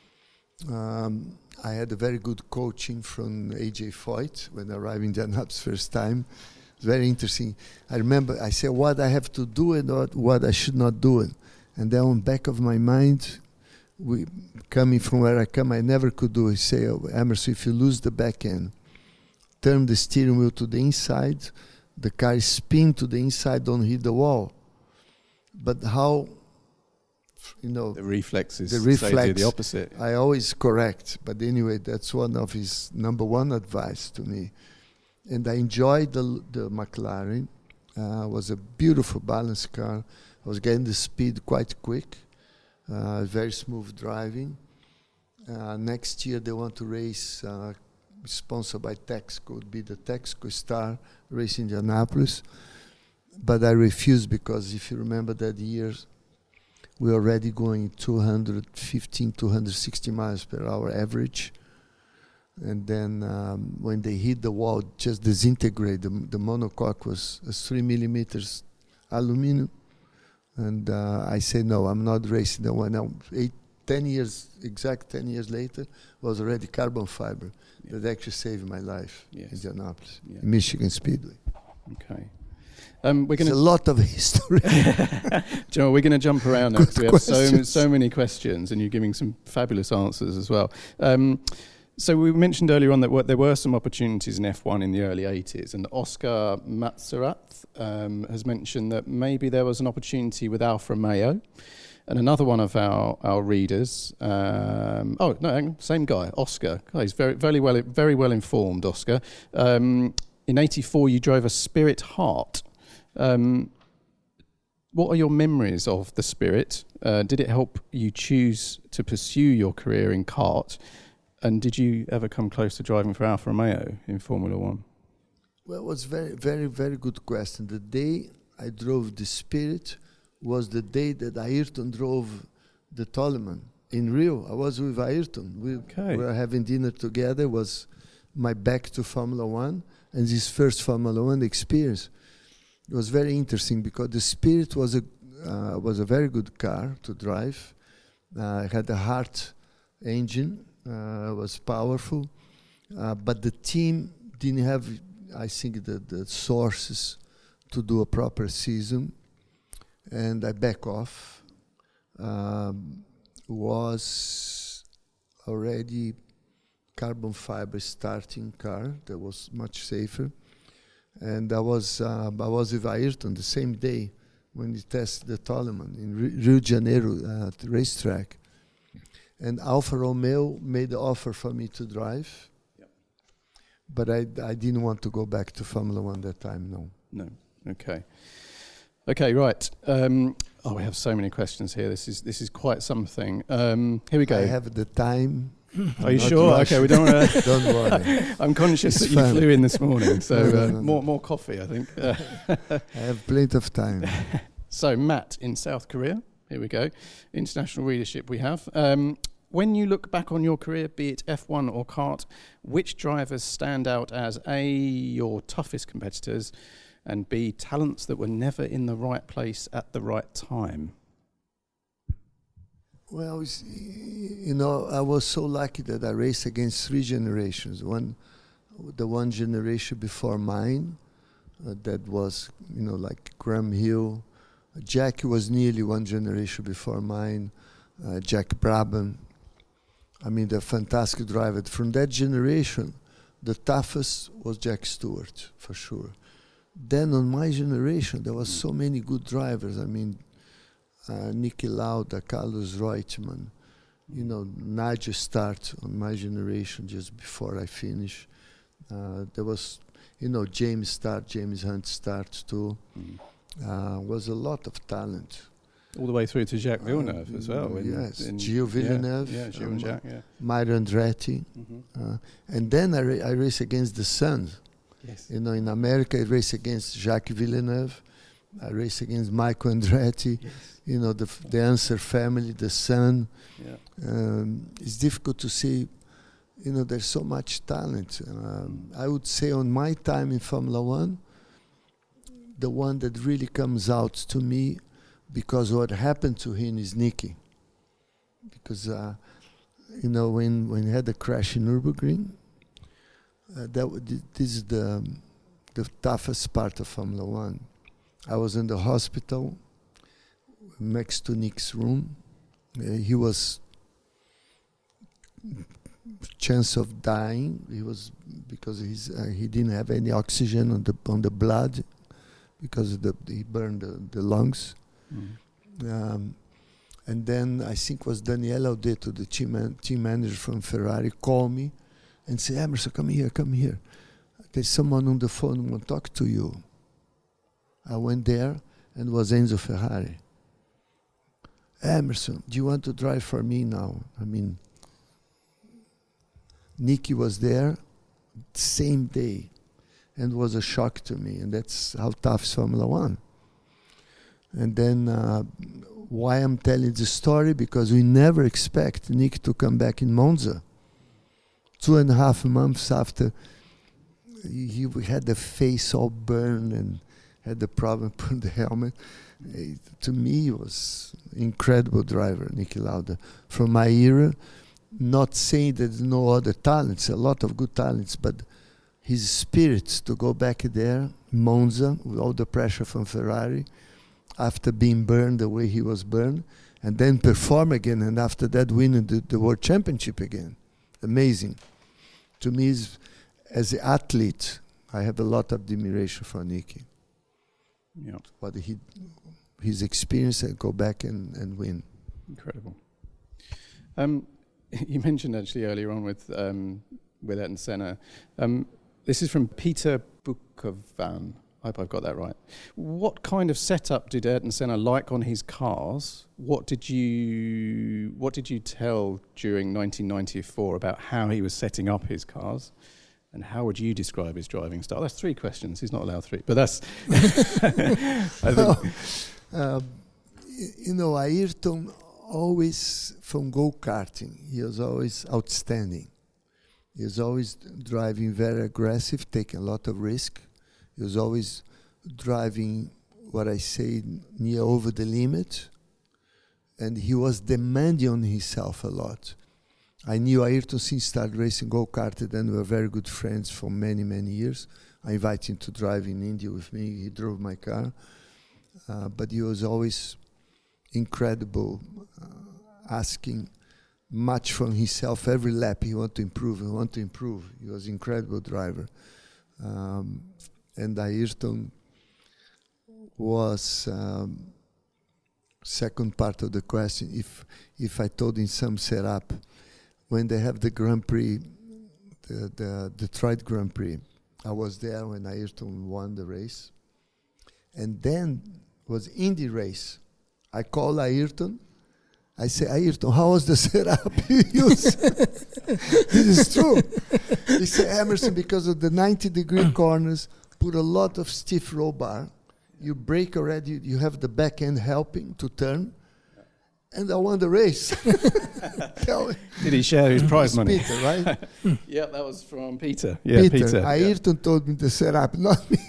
I had a very good coaching from A.J. Foyt when I arrived in Indianapolis first time. It was very interesting. I remember I said what I have to do and what I should not do. And then on the back of my mind, coming from where I come, I never could do it. Say, Emerson, if you lose the back end, turn the steering wheel to the inside, the car spin to the inside, don't hit the wall. But how, the reflexes the reflex, say do the opposite. I always correct. But anyway, that's one of his number one advice to me. And I enjoyed the McLaren. It was a beautiful balanced car. I was getting the speed quite quick. Very smooth driving. Next year they want to race, sponsored by Texaco, would be the Texaco Star race in Indianapolis. But I refused because if you remember that year, we were already going 215, 260 miles per hour average. And then when they hit the wall, just disintegrate. The monocoque was 3 millimeters aluminum. And I said, no, I'm not racing the one. Now, 10 years later, was already carbon fiber. Yeah. That actually saved my life in Indianapolis, Yeah. Michigan Speedway. Okay. We're It's a lot of history. Joe, we're going to jump around now because we have questions. so many questions, and you're giving some fabulous answers as well. So we mentioned earlier on that there were some opportunities in F1 in the early 80s, and Oscar Matsurath has mentioned that maybe there was an opportunity with Alfa Romeo. And another one of our readers, same guy, Oscar. God, he's very well informed, Oscar. In '84, you drove a Spirit Heart. What are your memories of the Spirit? Did it help you choose to pursue your career in kart? And did you ever come close to driving for Alfa Romeo in Formula One? Well, it was very, very, very good question. The day I drove the Spirit was the day that Ayrton drove the Toleman in Rio. I was with Ayrton. We were having dinner together. It was my back to Formula One and his first Formula One experience. It was very interesting because the Spirit was a very good car to drive. It had a Hart engine. Was powerful, but the team didn't have, I think, the sources to do a proper season, and I back off. Was already carbon fiber starting car that was much safer, and I was with Ayrton the same day when he tested the Toleman in Rio de Janeiro at the racetrack. And Alfa Romeo made the offer for me to drive, but I didn't want to go back to Formula One that time, no. Okay, right. We have so many questions here. This is quite something. Here we go. I have the time. Are you sure? Okay, we don't want to... Don't worry. I'm conscious It's that fun. you flew in this morning, so No. more coffee, I think. I have plenty of time. So, Matt in South Korea. Here we go. International readership we have. When you look back on your career, be it F1 or kart, which drivers stand out as A, your toughest competitors, and B, talents that were never in the right place at the right time? Well, I was so lucky that I raced against 3 generations. The one generation before mine, that was, like Graham Hill. Jackie was nearly 1 generation before mine. Jack Brabham. I mean, the fantastic driver. From that generation, the toughest was Jack Stewart, for sure. Then on my generation, there was so many good drivers. I mean, Niki Lauda, Carlos Reutemann, Nigel Start on my generation just before I finished. There was, James Hunt Start too. Was a lot of talent. All the way through to Jacques Villeneuve as well. Gilles Villeneuve. Yeah, Gilles and Jacques, Mario Andretti. And then I race against the Sun. Yes. In America, I race against Jacques Villeneuve. I race against Michael Andretti. Yes. The Answer family, the Sun. Yeah. It's difficult to see. There's so much talent. I would say on my time in Formula One, the one that really comes out to me because what happened to him is Niki. Because, when he had the crash in Nürburgring, this is the toughest part of Formula One. I was in the hospital next to Nick's room. He was chance of dying. He was because he didn't have any oxygen on the blood because he burned the lungs. And then I think it was Daniele Audetto, the team manager from Ferrari, called me and said, "Emerson, come here. There's someone on the phone who want to talk to you." I went there, and it was Enzo Ferrari. "Emerson, do you want to drive for me now?" I mean, Nicky was there same day, and it was a shock to me, and that's how tough is Formula One. And then why I'm telling the story, because we never expect Nick to come back in Monza. 2.5 months after he had the face all burned and had the problem putting the helmet. To me, he was incredible driver, Niki Lauda. From my era, not saying that there's no other talents, a lot of good talents, but his spirit to go back there, Monza, with all the pressure from Ferrari, after being burned the way he was burned, and then perform again, and after that winning the World Championship again. Amazing. To me, as an athlete, I have a lot of admiration for Nicky. Yeah. What his experience and go back and win. Incredible. You mentioned actually earlier on with Ayrton Senna. This is from Peter Bukovan. I hope I've got that right. What kind of setup did Ayrton Senna like on his cars? What did you tell during 1994 about how he was setting up his cars? And how would you describe his driving style? That's 3 questions. He's not allowed 3, but that's. Ayrton always from go-karting. He was always outstanding. He was always driving very aggressive, taking a lot of risk. He was always driving what I say near over the limit, and he was demanding on himself a lot. I knew Ayrton since he started racing go-kart, and we were very good friends for many, many years. I invited him to drive in India with me. He drove my car. But he was always incredible, asking much from himself. Every lap he wanted to improve. He was an incredible driver. And Ayrton was, second part of the question, if I told him some setup, when they have the Grand Prix, the Detroit Grand Prix, I was there when Ayrton won the race. And then was Indy race. I called Ayrton. I say, "Ayrton, how was the setup you used?" This is true. He said, "Emerson, because of the 90-degree corners, put a lot of stiff roll bar. You brake already, you have the back end helping to turn. And I won the race." Did he share his prize money? Peter, right? Yeah, that was from Peter. Yeah, Peter. Ayrton told me the setup, not me.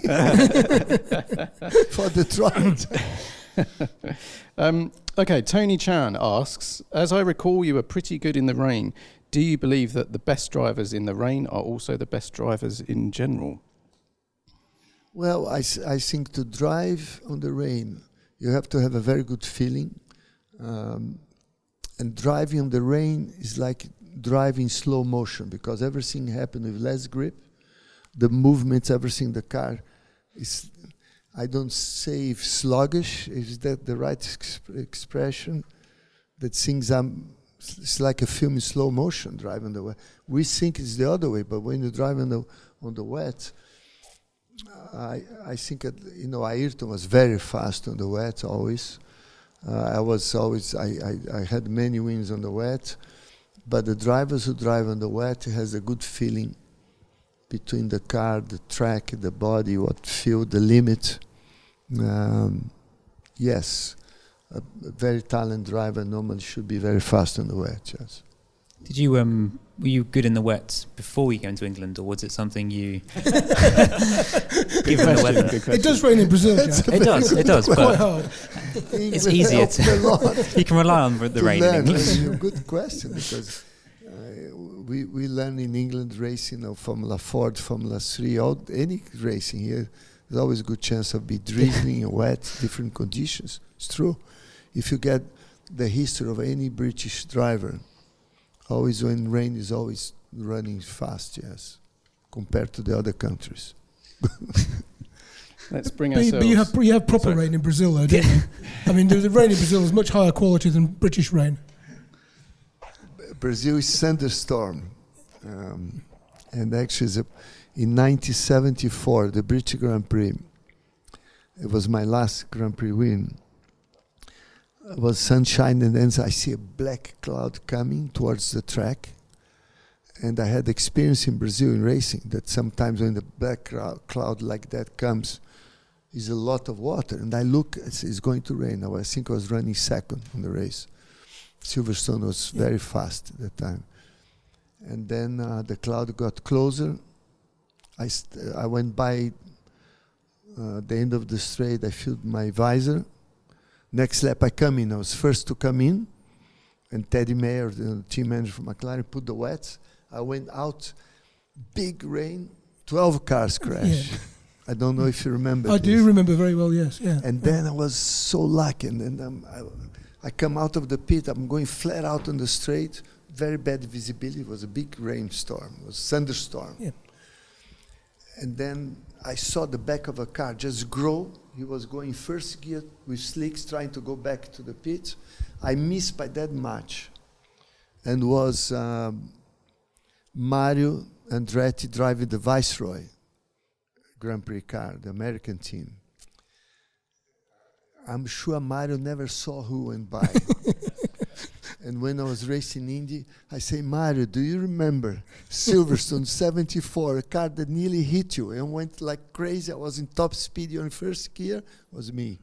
For Detroit. Okay, Tony Chan asks, as I recall, you were pretty good in the rain. Do you believe that the best drivers in the rain are also the best drivers in general? Well, I think to drive on the rain, you have to have a very good feeling. And driving on the rain is like driving slow motion, because everything happens with less grip. The movements, everything, the car is, I don't say if sluggish, is that the right expression? That things it's like a film in slow motion driving the wet. We think it's the other way, but when you drive on the wet, I think Ayrton was very fast on the wet always. I had many wins on the wet, but the drivers who drive on the wet has a good feeling between the car, the track, the body, what feel the limit. Yes, a very talented driver normally should be very fast on the wet. Yes. Did you were you good in the wet before you came to England, or was it something you? Given the weather, it does rain in Brazil. It does, quite but hard. it's easier to. You can rely on the rain in England. Good question, because we learn in England racing of Formula Ford, Formula 3, any racing here. There's always a good chance of be drizzling and wet, different conditions. It's true. If you get the history of any British driver, Always when rain is always running fast, yes, compared to the other countries. Let's bring But ourselves... you have proper rain in Brazil, though, don't you? I mean, the rain in Brazil is much higher quality than British rain. Brazil is thunderstorm. And actually, in 1974, the British Grand Prix, it was my last Grand Prix win. It was sunshine, and then I see a black cloud coming towards the track. And I had experience in Brazil in racing that sometimes when the black cloud like that comes, is a lot of water. And I look, it's going to rain. I think I was running second in the race. Silverstone was very fast at that time. And then the cloud got closer. I went by the end of the straight. I filled my visor. Next lap I come in. I was first to come in. And Teddy Mayer, the team manager from McLaren, put the wets. I went out, big rain, 12 cars crashed. Yeah. I don't know if you remember I do remember very well, yes. Yeah. And then I was so lucky. And then I come out of the pit. I'm going flat out on the straight. Very bad visibility. It was a big rainstorm. It was a thunderstorm. Yeah. And then I saw the back of a car just grow. He was going first gear with slicks, trying to go back to the pit. I missed by that much. And was Mario Andretti driving the Viceroy Grand Prix car, the American team. I'm sure Mario never saw who went by. And when I was racing Indy, I say, Mario, do you remember Silverstone 74, a car that nearly hit you and went like crazy? I was in top speed, you're in first gear. It was me.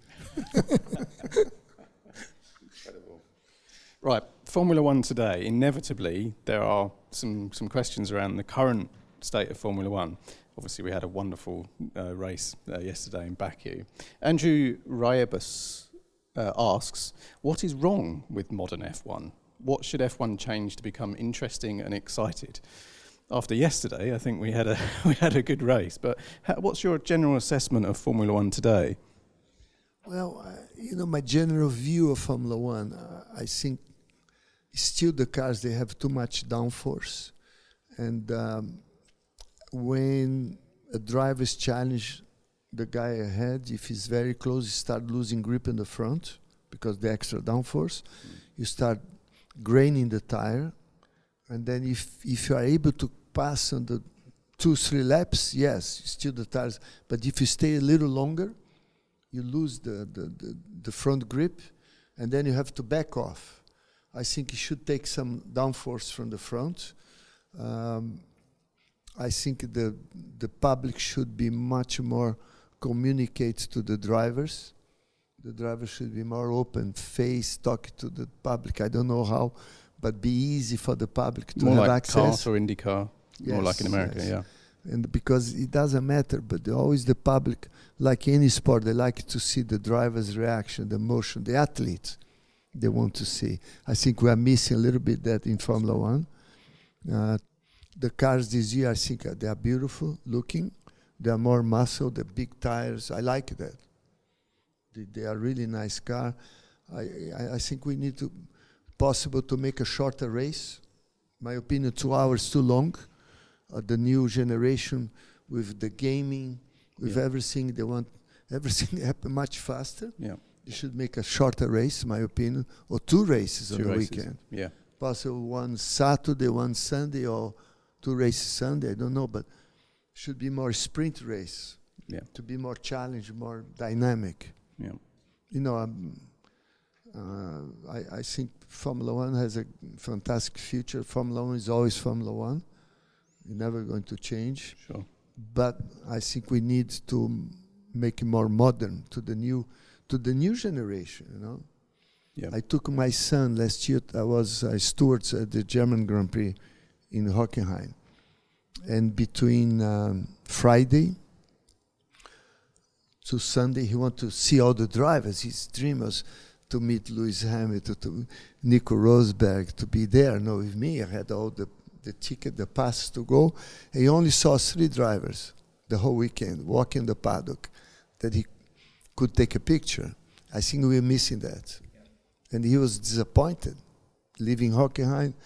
Incredible. Right, Formula One today. Inevitably, there are some questions around the current state of Formula One. Obviously, we had a wonderful race yesterday in Baku. Andrew Rayabus asks, what is wrong with modern F1? What should F1 change to become interesting and excited? After yesterday, I think we had a good race. But what's your general assessment of Formula One today? Well, my general view of Formula One, I think still the cars, they have too much downforce. And when a driver is challenged, the guy ahead, if he's very close, you start losing grip in the front because the extra downforce. You start graining the tire. And then if you are able to pass on the 2-3 laps, yes, still the tires. But if you stay a little longer, you lose the front grip, and then you have to back off. I think you should take some downforce from the front. I think the public should be much more communicate to the drivers. The drivers should be more open, face, talk to the public. I don't know how, but be easy for the public to more have like access. CART or IndyCar, more like in America, yes. yeah. And because it doesn't matter, but always the public, like any sport, they like to see the driver's reaction, the motion, the athletes they want to see. I think we are missing a little bit that in Formula One. The cars this year, I think they are beautiful looking. They are more muscle, the big tires. I like that. They are really nice car. I think we need to possible to make a shorter race. My opinion, 2 hours too long. The new generation with the gaming, with everything, they want everything to happen much faster. Yeah. You should make a shorter race, in my opinion, or 2 races on the weekend. Yeah. Possible one Saturday, one Sunday, or 2 races Sunday, I don't know, but should be more sprint race. Yeah. To be more challenged, more dynamic. Yeah. I think Formula One has a fantastic future. Formula One is always Formula One. It's never going to change. Sure. But I think we need to make it more modern to the new generation. Yeah. I took my son last year. I was a steward at the German Grand Prix in Hockenheim, and between Friday to Sunday, he wanted to see all the drivers. His dream was to meet Lewis Hamilton, to Nico Rosberg, to be there. No, with me, I had all the ticket, the pass to go. And he only saw 3 drivers the whole weekend walking the paddock that he could take a picture. I think we're missing that. And he was disappointed leaving Hockenheim.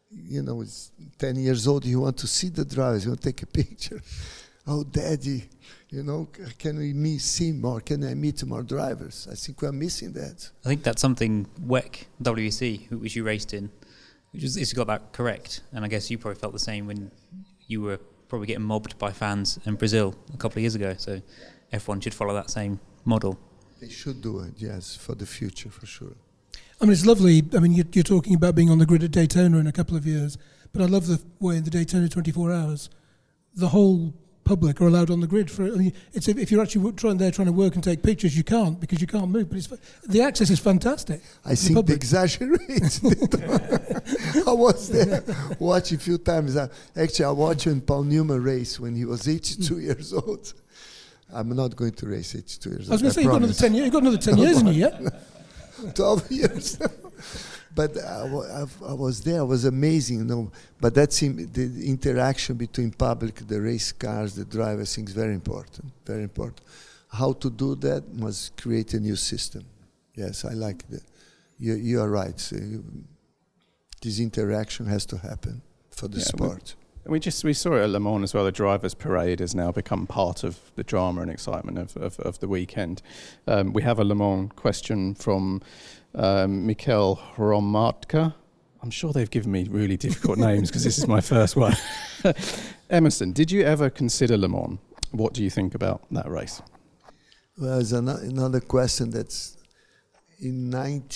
It's 10 years old, you want to see the drivers, you want to take a picture. Oh, Daddy, can we see more? Can I meet more drivers? I think we're missing that. I think that's something WEC, WEC, which you raced in, it's got that correct. And I guess you probably felt the same when you were probably getting mobbed by fans in Brazil a couple of years ago. So F1 should follow that same model. They should do it, yes, for the future, for sure. I mean, it's lovely. I mean, you're talking about being on the grid at Daytona in a couple of years, but I love the way in the Daytona 24 hours, the whole public are allowed on the grid. It's if you're actually trying to work and take pictures, you can't because you can't move. But the access is fantastic. I think they exaggerate. I was there watching a few times. Actually, I watched when Paul Newman race when he was 82 years old. I'm not going to race 82 years old. I was going to say, you've got another 10 years in you yet. 12 years. But I was there. It was amazing, But that's the interaction between public, the race cars, the drivers. I think is very important. Very important. How to do that must create a new system. Yes, I like that. You are right. This interaction has to happen for the sport. We saw it at Le Mans as well. The drivers' parade has now become part of the drama and excitement of the weekend. We have a Le Mans question from Mikel Hromadka. I'm sure they've given me really difficult names because this is my first one. Emerson, did you ever consider Le Mans? What do you think about that race? Well, there's another question. That's in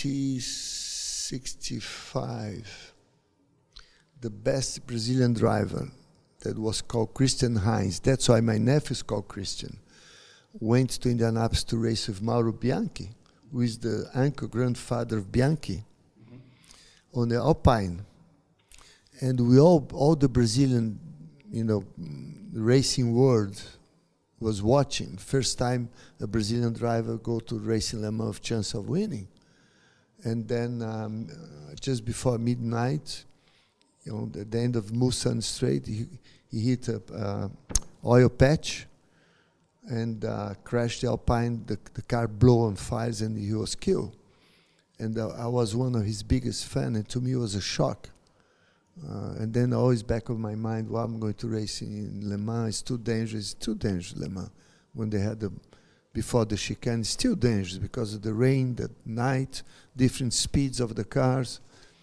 1965. The best Brazilian driver that was called Christian Heinz. That's why my nephew is called Christian. Went to Indianapolis to race with Mauro Bianchi, who is the uncle grandfather of Bianchi, on the Alpine. And we all the Brazilian, racing world was watching. First time a Brazilian driver go to racing Le Mans with chance of winning. And then just before midnight, at the end of Mulsanne Strait, he hit a oil patch and crashed the Alpine. The car blew on fires and he was killed. And I was one of his biggest fans, and to me it was a shock. And then always back of my mind, I'm going to race in Le Mans. It's too dangerous, Le Mans. When they had before the chicane, it's still dangerous because of the rain, the night, different speeds of the cars.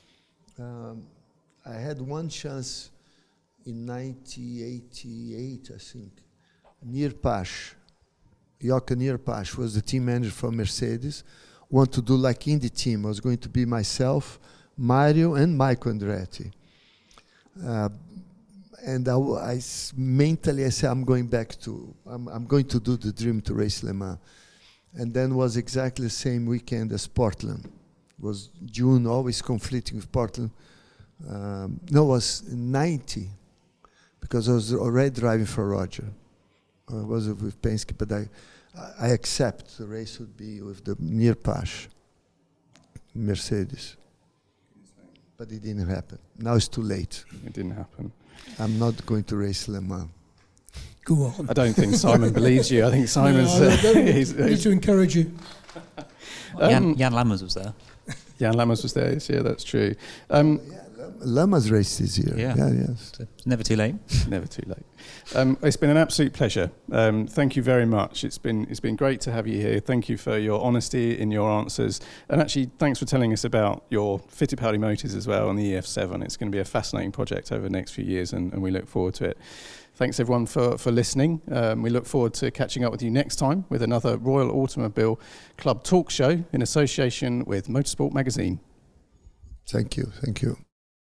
I had one chance in 1988, I think. Nirpash, Jochen Nirpash was the team manager for Mercedes. Want to do like Indy team. I was going to be myself, Mario, and Michael Andretti. And I mentally said, I'm going to do the dream to race Le Mans. And then was exactly the same weekend as Portland. It was June, always conflicting with Portland. It was 90, because I was already driving for Roger. I was with Penske, but I accept the race would be with the Nirpash Mercedes. But it didn't happen. Now it's too late. It didn't happen. I'm not going to race Le Mans. Go on. I don't think Simon believes you. I think Simon's... I need to encourage you. Jan Lammers was there. Jan Lammers was there, yeah, that's true. Lammers raced this year. Yeah. Yes. It's never too late. Never too late. It's been an absolute pleasure. Thank you very much. It's been great to have you here. Thank you for your honesty in your answers, and actually thanks for telling us about your Fittipaldi motors as well on the EF7. It's going to be a fascinating project over the next few years, and we look forward to it. Thanks everyone for listening. We look forward to catching up with you next time with another Royal Automobile Club talk show in association with Motorsport Magazine. Thank you. Thank you.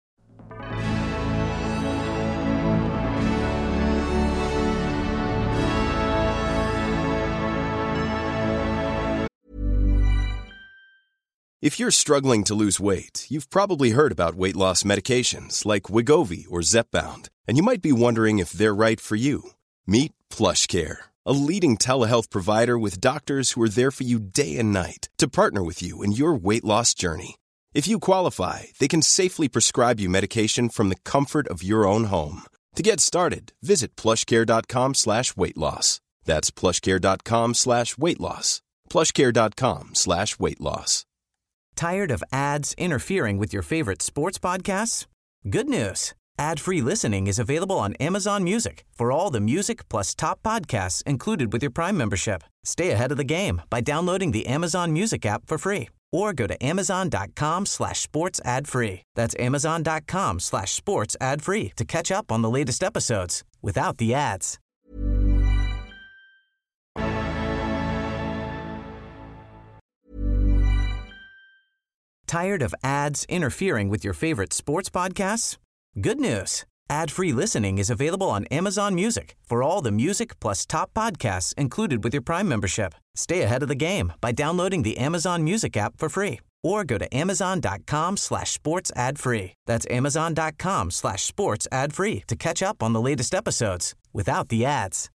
If you're struggling to lose weight, you've probably heard about weight loss medications like Wegovy or Zepbound, and you might be wondering if they're right for you. Meet PlushCare, a leading telehealth provider with doctors who are there for you day and night to partner with you in your weight loss journey. If you qualify, they can safely prescribe you medication from the comfort of your own home. To get started, visit plushcare.com/weightloss. That's plushcare.com/weightloss. plushcare.com/weightloss. Tired of ads interfering with your favorite sports podcasts? Good news. Ad-free listening is available on Amazon Music for all the music plus top podcasts included with your Prime membership. Stay ahead of the game by downloading the Amazon Music app for free or go to amazon.com/sports ad free. That's amazon.com/sports ad free to catch up on the latest episodes without the ads. Tired of ads interfering with your favorite sports podcasts? Good news. Ad-free listening is available on Amazon Music for all the music plus top podcasts included with your Prime membership. Stay ahead of the game by downloading the Amazon Music app for free or go to amazon.com/sports ad free. That's amazon.com/sports ad free to catch up on the latest episodes without the ads.